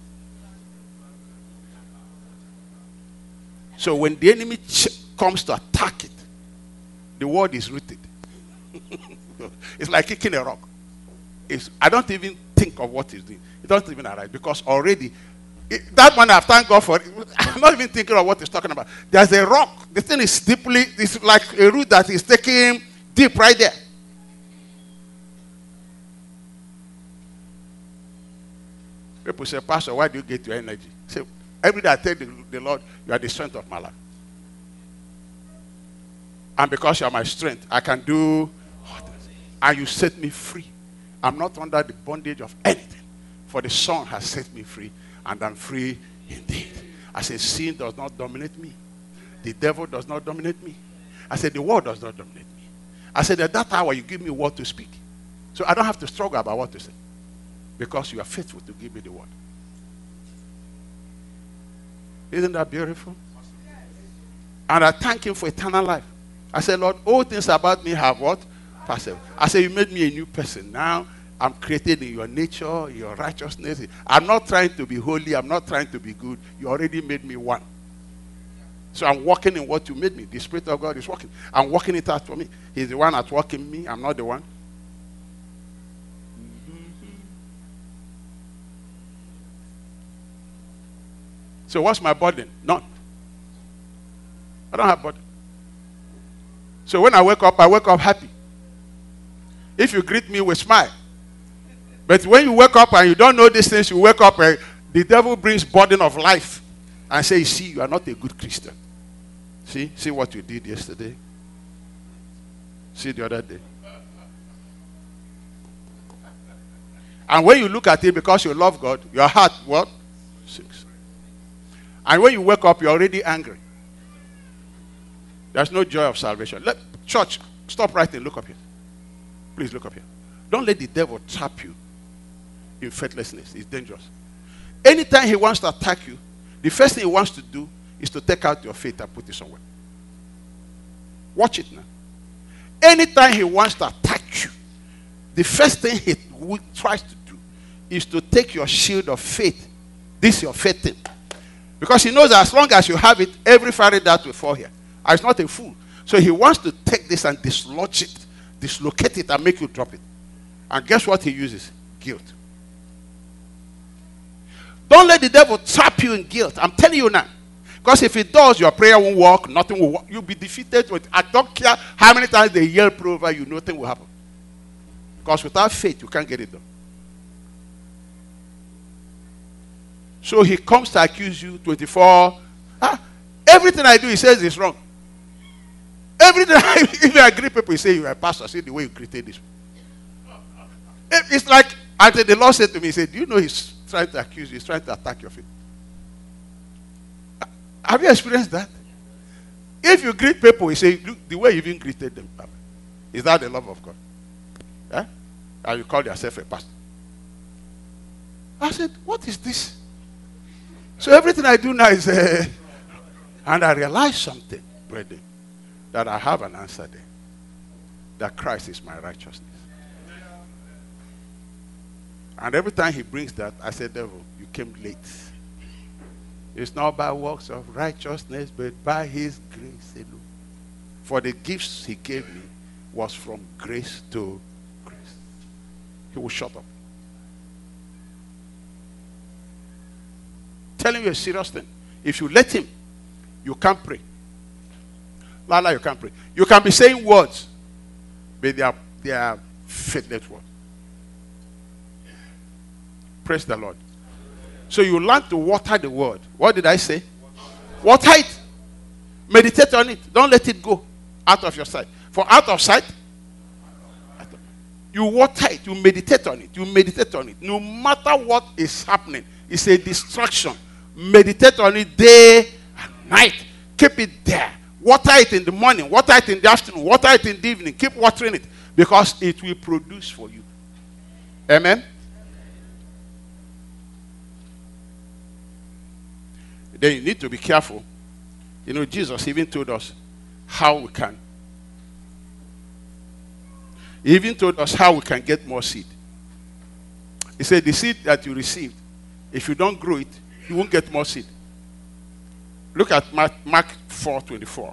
So when the enemy ch- comes to attack it, the word is rooted. It's like kicking a rock. It's, I don't even think of what he's doing. It doesn't even arise because already, it, that one I've thanked God for it. I'm not even thinking of what he's talking about. There's a rock. The thing is deeply, it's like a root that is taking deep right there. People say, Pastor, why do you get your energy? Say, every day I tell the, the Lord, you are the strength of my life. And because you are my strength, I can do what? And you set me free. I'm not under the bondage of anything. For the Son has set me free, and I'm free indeed. I said, sin does not dominate me. The devil does not dominate me. I said, the world does not dominate me. I said, at that hour, you give me a word to speak. So I don't have to struggle about what to say. Because you are faithful to give me the word. Isn't that beautiful? And I thank him for eternal life. I said, Lord, all things about me have what? Passed. I said, you made me a new person. Now I'm created in your nature, your righteousness. I'm not trying to be holy. I'm not trying to be good. You already made me one. So I'm walking in what you made me. The Spirit of God is working. I'm working it out for me. He's the one that's working me. I'm not the one. So what's my burden? None. I don't have burden. So when I wake up, I wake up happy. If you greet me with smile. But when you wake up and you don't know these things, you wake up and the devil brings burden of life and say, see, you are not a good Christian. See? See what you did yesterday. See the other day. And when you look at it because you love God, your heart, what? Sinks. And when you wake up, you're already angry. There's no joy of salvation. Let, church, stop right there. Look up here. Please look up here. Don't let the devil trap you in faithlessness. It's dangerous. Anytime he wants to attack you, the first thing he wants to do is to take out your faith and put it somewhere. Watch it now. Anytime he wants to attack you, the first thing he tries to do is to take your shield of faith. This is your faith thing. Because he knows that as long as you have it, every fiery dart will fall here. And he's not a fool. So he wants to take this and dislodge it, dislocate it and make you drop it. And guess what he uses? Guilt. Don't let the devil trap you in guilt. I'm telling you now. Because if it does, your prayer won't work, nothing will work. You'll be defeated. With, I don't care how many times they yell pray over you, nothing will happen. Because without faith, you can't get it done. So he comes to accuse you twenty-four. Ah, everything I do, he says is wrong. Everything I, if I greet people, he say you are a pastor. See the way you greeted this. It's like, until the Lord said to me, he said, do you know he's trying to accuse you? He's trying to attack your faith. Have you experienced that? If you greet people, he say, look, the way you even greeted them, is that the love of God? Eh? And you call yourself a pastor. I said, what is this? So everything I do now is, uh, and I realize something, brethren, that I have an answer there. That Christ is my righteousness. And every time he brings that, I say, devil, you came late. It's not by works of righteousness, but by his grace alone. For the gifts he gave me was from grace to grace. He will shut up. Telling you a serious thing. If you let him, you can't pray. Lala, you can't pray. You can be saying words, but they are, they are faithless words. Praise the Lord. So you learn to water the word. What did I say? Water it. Meditate on it. Don't let it go out of your sight. For out of sight, you water it. You meditate on it. You meditate on it. No matter what is happening, it's a distraction. Meditate on it day and night. Keep it there. Water it in the morning. Water it in the afternoon. Water it in the evening. Keep watering it. Because it will produce for you. Amen? Then you need to be careful. You know, Jesus even told us how we can. He even told us how we can get more seed. He said, the seed that you received, if you don't grow it, you won't get more seed. Look at Mark, Mark four twenty-four.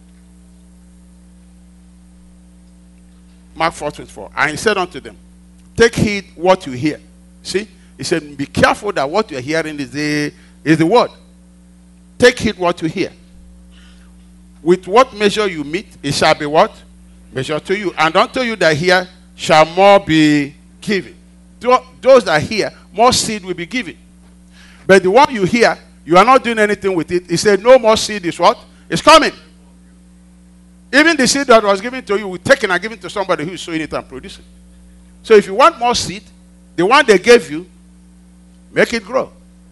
Mark four twenty-four. And he said unto them, take heed what you hear. See? He said, be careful that what you're hearing is the, is the word. Take heed what you hear. With what measure you meet, it shall be what? Measure to you. And unto you that hear shall more be given. Those that hear, more seed will be given. But the one you hear, you are not doing anything with it. He said, no more seed is what? It's coming. Even the seed that was given to you, we take it and give it to somebody who is sowing it and producing. So if you want more seed, the one they gave you, make it grow.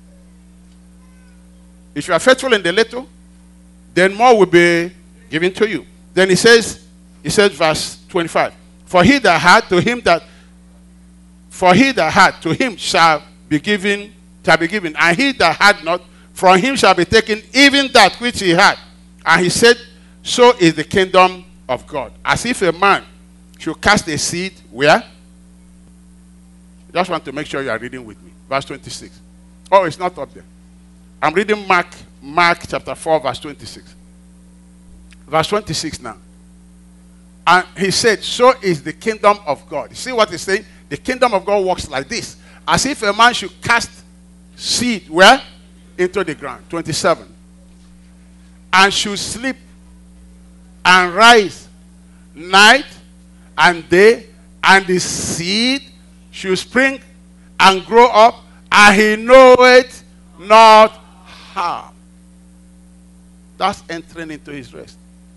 If you are faithful in the little, then more will be given to you. Then he says, he says, verse twenty-five, For he that had to him that for he that had to him shall be given, shall be given, and he that had not, from him shall be taken even that which he had. And he said, so is the kingdom of God. As if a man should cast a seed where? Just want to make sure you are reading with me. Verse twenty-six. Oh, it's not up there. I'm reading Mark, Mark chapter four, verse twenty-six. Verse twenty-six now. And he said, so is the kingdom of God. You see what he's saying? The kingdom of God works like this. As if a man should cast seed where? Into the ground. twenty-seven. And should sleep and rise night and day, and the seed should spring and grow up, and he knoweth not how. That's entering into his rest.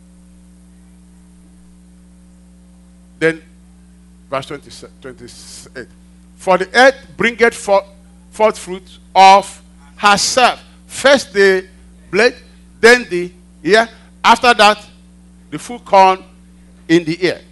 Then, verse twenty-eight. For the earth bringeth forth, forth fruit of herself. First the blade, then the ear. After that, the full corn in the ear.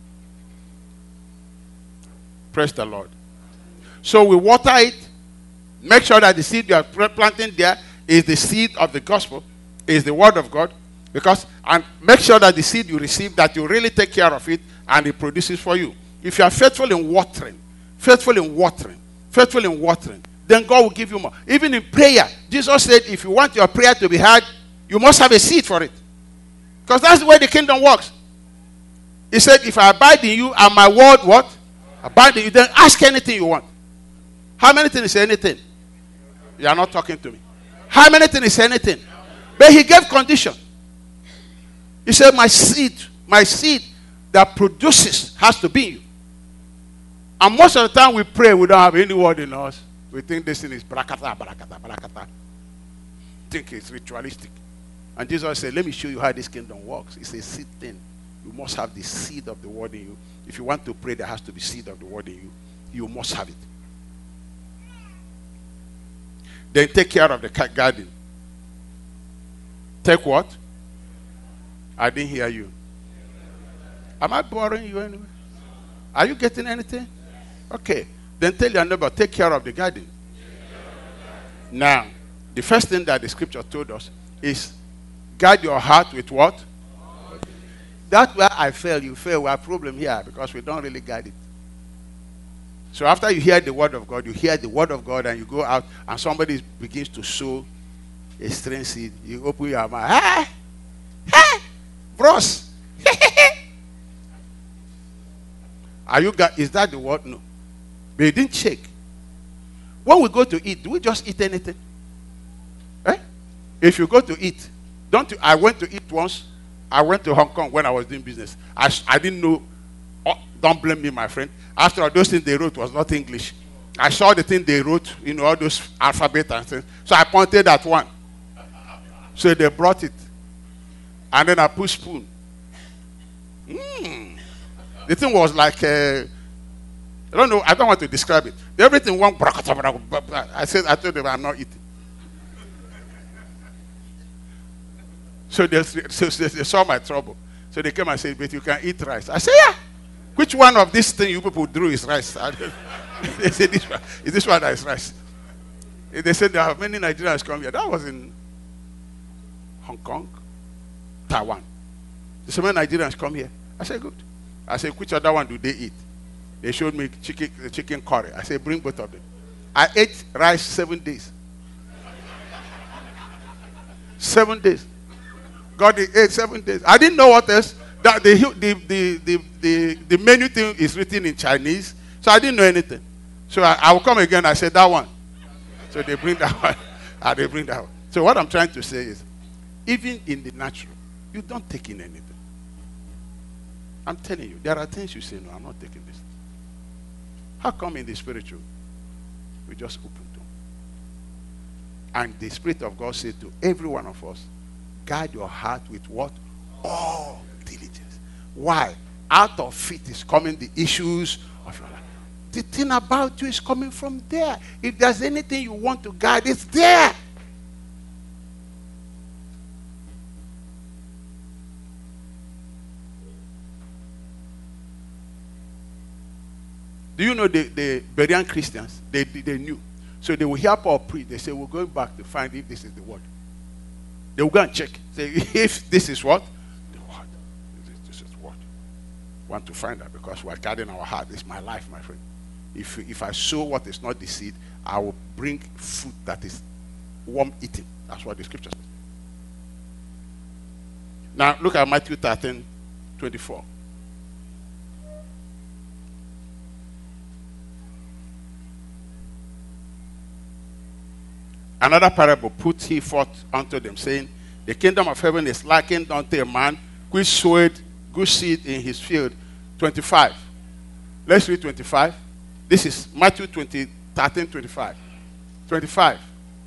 Praise the Lord. So we water it. Make sure that the seed you are planting there is the seed of the gospel, is the word of God. Because, and make sure that the seed you receive, that you really take care of it, and it produces for you. If you are faithful in watering, faithful in watering, faithful in watering, then God will give you more. Even in prayer, Jesus said, if you want your prayer to be heard, you must have a seed for it. Because that's the way the kingdom works. He said, if I abide in you and my word, what? Abide in you, then ask anything you want. How many things is anything? You are not talking to me. How many things is anything? But he gave condition. He said, my seed, my seed that produces has to be in you. And most of the time we pray, we don't have any word in us. We think this thing is brakata, brakata, brakata. Think it's ritualistic. And Jesus said, let me show you how this kingdom works. It's a seed thing. You must have the seed of the word in you. If you want to pray, there has to be seed of the word in you. You must have it. Then take care of the garden. Take what? I didn't hear you. Am I boring you anyway? Are you getting anything? Okay. Then tell your neighbor, take care of the garden. Now, the first thing that the scripture told us is guard your heart with what? That's where I fail. You fail. We have a problem here because we don't really guard it. So after you hear the word of God, you hear the word of God and you go out and somebody begins to sow a strange seed. You open your mouth. Hey! Hey! Bros! Are you got, is that the word? No. But you didn't check. When we go to eat, do we just eat anything? Eh? If you go to eat, don't you, I went to eat once. I went to Hong Kong when I was doing business. I, I didn't know. Oh, don't blame me, my friend. After all, those things they wrote was not English. I saw the thing they wrote, you know, all those alphabet and things. So I pointed at one. So they brought it. And then I put spoon. Mm. The thing was like, uh, I don't know, I don't want to describe it. Everything went, I said, I told them I'm not eating. So they, so they saw my trouble. So they came and said, but you can eat rice. I said, yeah. Which one of these things you people drew is rice? They said, this one. Is this one that is rice? They said, there are many Nigerians come here. That was in Hong Kong, Taiwan. They said, many Nigerians come here. I said, good. I said, which other one do they eat? They showed me chicken, chicken curry. I said, bring both of them. I ate rice seven days. Seven days. God ate seven days. I didn't know what else. That the, the, the, the, the, the menu thing is written in Chinese. So I didn't know anything. So I, I will come again. I said, that one. So they bring that one. And they bring that one. So what I'm trying to say is, even in the natural, you don't take in anything. I'm telling you, there are things you say, no, I'm not taking this. How come in the spiritual, we just open them? And the Spirit of God said to every one of us, guard your heart with what? All diligence. Why? Out of it is coming the issues of your life. The thing about you is coming from there. If there's anything you want to guard, it's there. Do you know the, the Berean Christians? They, they knew. So they will hear Paul preach. They say, we're going back to find if this is the word. They will go and check. Say, if this is what? The word. This is what? Want to find out because we are guarding our heart. It's my life, my friend. If, if I sow what is not the seed, I will bring food that is worm eating. That's what the scripture says. Now, look at Matthew thirteen, twenty-four. Another parable put he forth unto them, saying, the kingdom of heaven is likened unto a man which sowed good seed in his field. twenty-five. Let's read twenty-five. This is Matthew twenty, thirteen, twenty-five. twenty-five.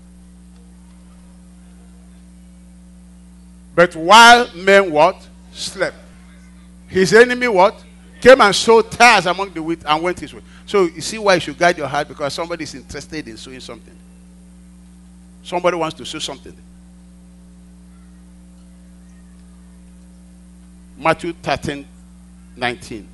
But while men what? Slept. His enemy what? Came and sowed tares among the wheat and went his way. So you see why you should guide your heart, because somebody is interested in sowing something. Somebody wants to sow something. Matthew thirteen, nineteen.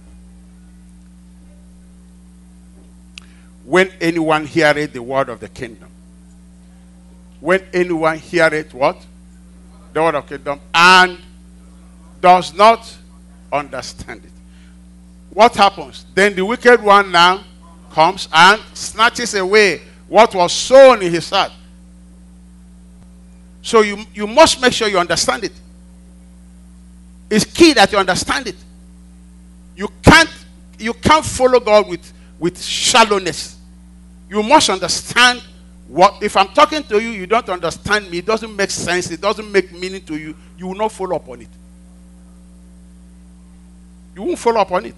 When anyone heareth the word of the kingdom. When anyone heareth what? The word of kingdom, and does not understand it. What happens? Then the wicked one now comes and snatches away what was sown in his heart. So you, you must make sure you understand it. It's key that you understand it. You can't, you can't follow God with, with shallowness. You must understand what, if I'm talking to you, you don't understand me, it doesn't make sense, it doesn't make meaning to you, you will not follow up on it. You won't follow up on it.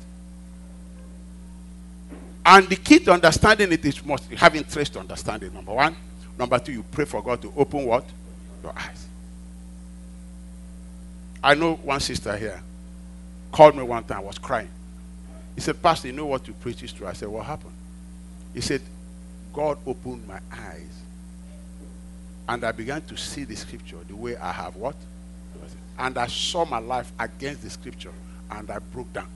And the key to understanding it is must have interest to understand it, number one. Number two, you pray for God to open what? Your eyes. I know one sister here called me one time, I was crying. He said, Pastor, you know what you preach is true? I said, what happened? He said, God opened my eyes and I began to see the scripture the way I have what? And I saw my life against the scripture and I broke down.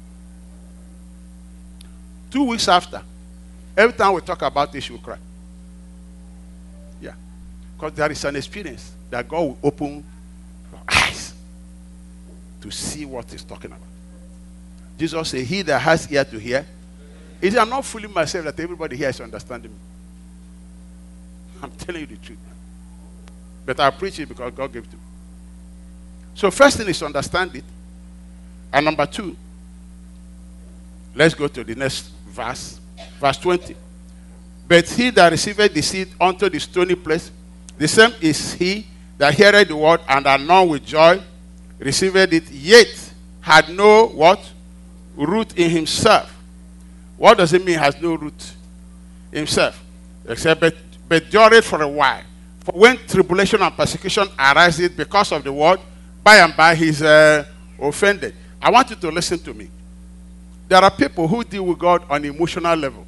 Two weeks after, every time we talk about this, she will cry. Yeah. Because there is an experience that God will open your eyes to see what he's talking about. Jesus said, he that has ear to hear. He said, I'm not fooling myself that everybody here is understanding me. I'm telling you the truth. But I preach it because God gave it to me. So first thing is to understand it. And number two, let's go to the next verse. Verse twenty. But he that receiveth the seed unto the stony place, the same is he that heareth the word and anon with joy receiveth it, yet had no what? Root in himself. What does it mean has no root in himself? Except but, but dureth for a while. For when tribulation and persecution arises because of the word, by and by he is uh, offended. I want you to listen to me. There are people who deal with God on emotional level.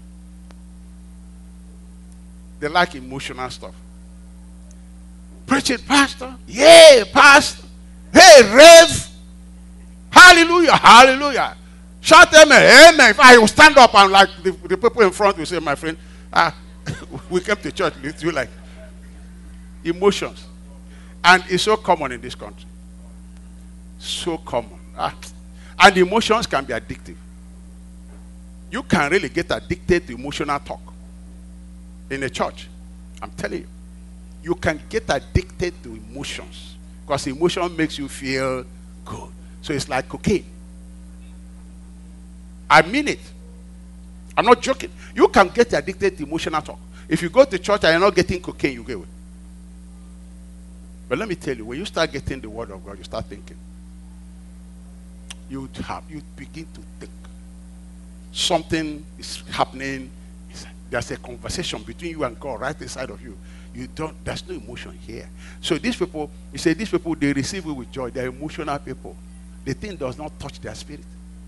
They like emotional stuff. Preach it, Pastor. Yeah, Pastor. Hey, Rev. Hallelujah, hallelujah. Shout amen, amen. If I will stand up and like the, the people in front will say, my friend, ah, we came to church, it's you like emotions. And it's so common in this country. So common. Ah. And emotions can be addictive. You can really get addicted to emotional talk in a church. I'm telling you. You can get addicted to emotions because emotion makes you feel good. So it's like cocaine. I mean it. I'm not joking. You can get addicted to emotional talk. If you go to church and you're not getting cocaine, you get away. But let me tell you, when you start getting the word of God, you start thinking. You have, you begin to think. Something is happening. There's a conversation between you and God right inside of you. You don't, there's no emotion here. So these people, you say these people, they receive it with joy. They're emotional people. The thing does not touch their spirit.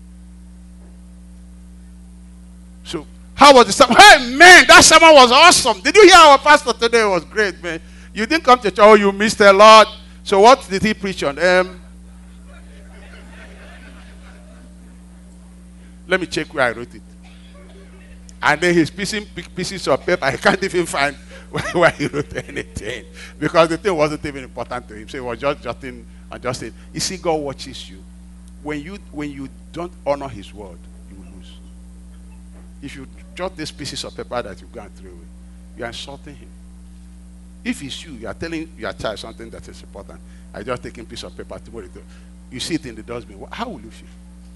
So, how was the sermon? Hey, man, that sermon was awesome. Did you hear our pastor today? It was great, man. You didn't come to church. Oh, you missed a lot. So what did he preach on? Um, let me check where I wrote it. And then he's piecing pieces of paper. I can't even find where he wrote anything. Because the thing wasn't even important to him. So he was just jotting and just saying. You see, God watches you. When you when you don't honor his word, you will lose. If you jot these pieces of paper that you've gone through, you are insulting him. If it's you, you are telling your child something that is important. I just taking a piece of paper tomorrow. You see it in the dustbin. How will you feel?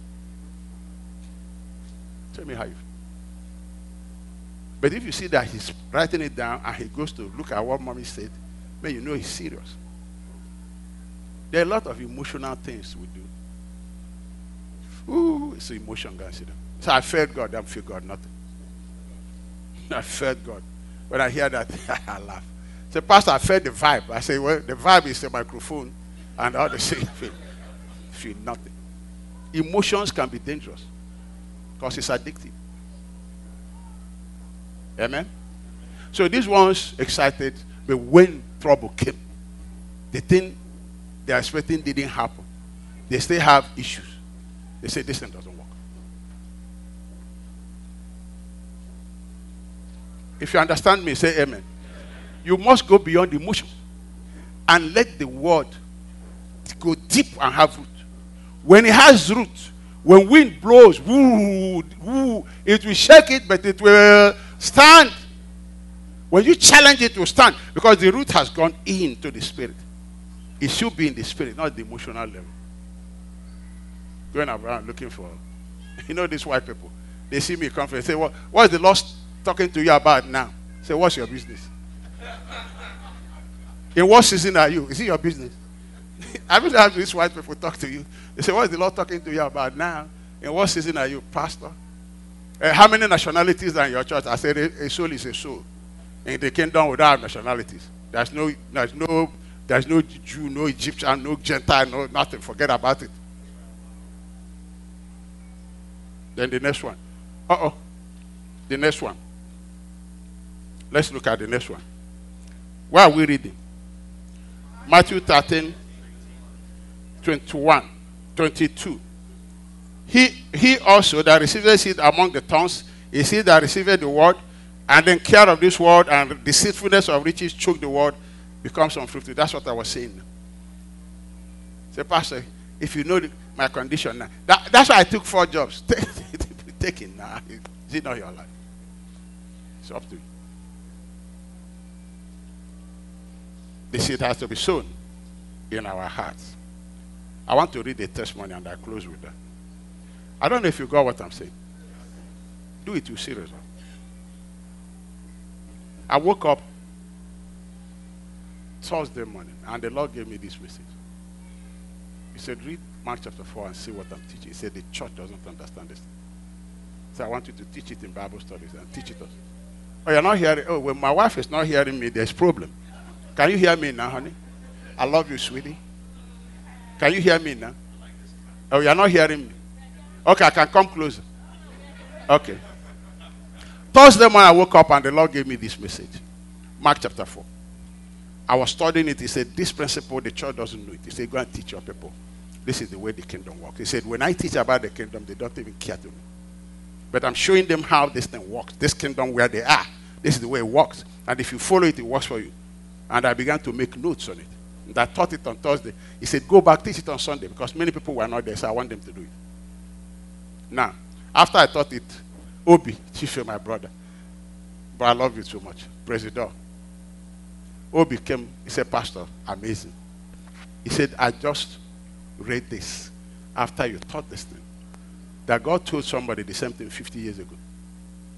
Tell me how you feel. But if you see that he's writing it down and he goes to look at what mommy said, then you know he's serious. There are a lot of emotional things we do. Ooh, it's an emotion, guys. So I felt God, I don't feel God, nothing. I felt God. When I hear that, I laugh. Say, Pastor, I felt the vibe. I say, well, the vibe is the microphone, and all the same feel, feel nothing. Emotions can be dangerous because it's addictive. Amen? So these ones excited, but when trouble came, the thing they are expecting didn't happen. They still have issues. They say this thing doesn't work. If you understand me, say amen. You must go beyond emotions and let the word go deep and have root. When it has root, when wind blows, woo, woo, it will shake it, but it will stand. When you challenge it to stand, because the root has gone into the spirit. It should be in the spirit, not the emotional level. Going around looking for, you know, these white people. They see me come and say, what, what is the Lord talking to you about now? Say, what's your business? In what season are you? Is it your business? Have you had these white people talk to you? They say, what is the Lord talking to you about now? In what season are you, pastor? Uh, how many nationalities are in your church? I said, a, a soul is a soul. In the kingdom without nationalities. There's no, there's no, there's no Jew, no Egyptian, no Gentile, no nothing. Forget about it. Then the next one. Uh-oh. The next one. Let's look at the next one. Where are we reading? Matthew thirteen, twenty-one, twenty-two. He, he also that received it among the tongues is he that received the word, and then care of this word and deceitfulness of riches choke the word, becomes unfruitful. That's what I was saying. Say, Pastor, if you know the, my condition now. That, that's why I took four jobs. Take it now. Is it not your life? It's up to you. The seed has to be sown in our hearts. I want to read the testimony and I close with that. I don't know if you got what I'm saying. Do it too serious. I woke up Thursday morning and the Lord gave me this message. He said, read Mark chapter four and see what I'm teaching. He said, the church doesn't understand this. So I want you to teach it in Bible studies and teach it us. Oh, you're not hearing? Oh, when my wife is not hearing me, there's problem. Can you hear me now, honey? I love you, sweetie. Can you hear me now? Oh, you're not hearing me? Okay, I can come closer. Okay. Thursday morning, I woke up and the Lord gave me this message. Mark chapter four. I was studying it. He said, this principle, the church doesn't know it. He said, go and teach your people. This is the way the kingdom works. He said, when I teach about the kingdom, they don't even care to me. But I'm showing them how this thing works. This kingdom where they are. This is the way it works. And if you follow it, it works for you. And I began to make notes on it. And I taught it on Thursday. He said, go back, teach it on Sunday. Because many people were not there, so I want them to do it. Now, after I taught it, Obi, Chief, my brother. But I love you so much. Praise the Lord. Obi came, he said, Pastor, amazing. He said, I just read this after you taught this thing. That God told somebody the same thing fifty years ago.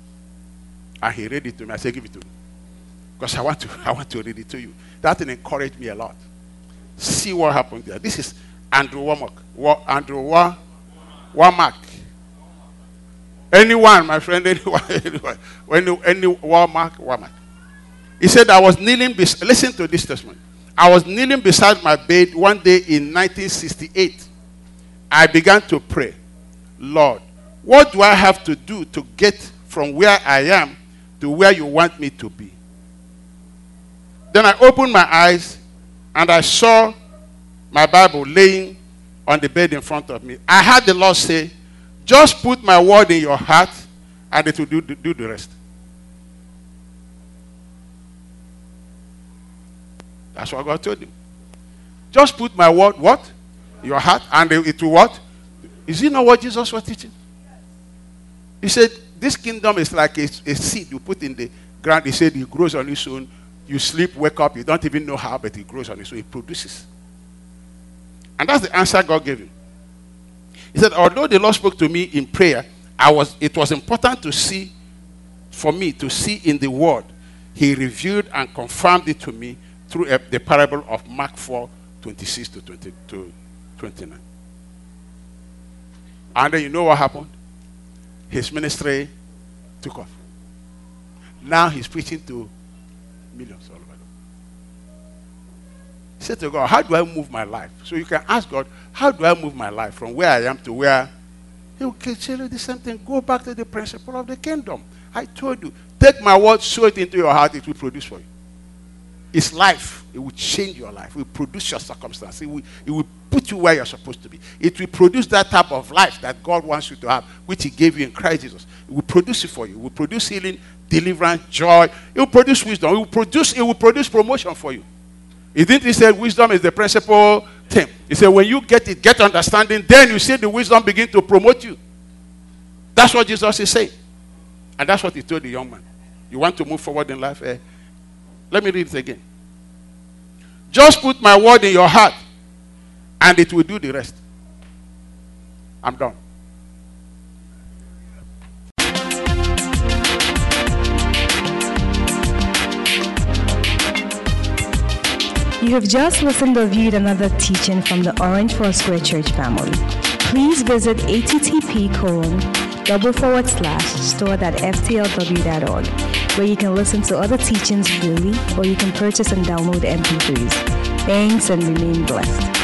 And he read it to me. I said, give it to me. Because I want to, I want to read it to you. That thing encouraged me a lot. See what happened there. This is Andrew Womack. Wa, Andrew Wa, Womack. Anyone, my friend, anyone, anyone. Any, any Womack, Womack. He said, I was kneeling, bes- listen to this testimony. I was kneeling beside my bed one day in nineteen sixty-eight. I began to pray, Lord, what do I have to do to get from where I am to where you want me to be? Then I opened my eyes and I saw my Bible laying on the bed in front of me. I heard the Lord say, just put my word in your heart and it will do, do, do the rest. That's what God told him. Just put my word, what? Your heart, and it will what? Is it not what Jesus was teaching? He said, this kingdom is like a, a seed you put in the ground. He said, it grows on its own. You sleep, wake up, you don't even know how, but it grows on its own. It produces. And that's the answer God gave him. He said, although the Lord spoke to me in prayer, I was, it was important to see, for me to see in the word. He revealed and confirmed it to me through a, the parable of Mark four, twenty-six to twenty-nine. And then you know what happened? His ministry took off. Now he's preaching to millions all over the world. He said to God, how do I move my life? So you can ask God, how do I move my life from where I am to where? He will tell you the same thing. Go back to the principle of the kingdom. I told you, take my word, sow it into your heart, it will produce for you. It's life. It will change your life. It will produce your circumstance. It will, it will put you where you're supposed to be. It will produce that type of life that God wants you to have, which he gave you in Christ Jesus. It will produce it for you. It will produce healing, deliverance, joy. It will produce wisdom. It will produce, it will produce promotion for you. He didn't he say wisdom is the principal thing. He said when you get it, get understanding, then you see the wisdom begin to promote you. That's what Jesus is saying. And that's what he told the young man. You want to move forward in life? Eh? Let me read it again. Just put my word in your heart, and it will do the rest. I'm done. You have just listened or viewed another teaching from the Orange Foursquare Church family. Please visit http colon double forward slash store.ftlw.org, where you can listen to other teachings freely, or you can purchase and download M P threes. Thanks and remain blessed.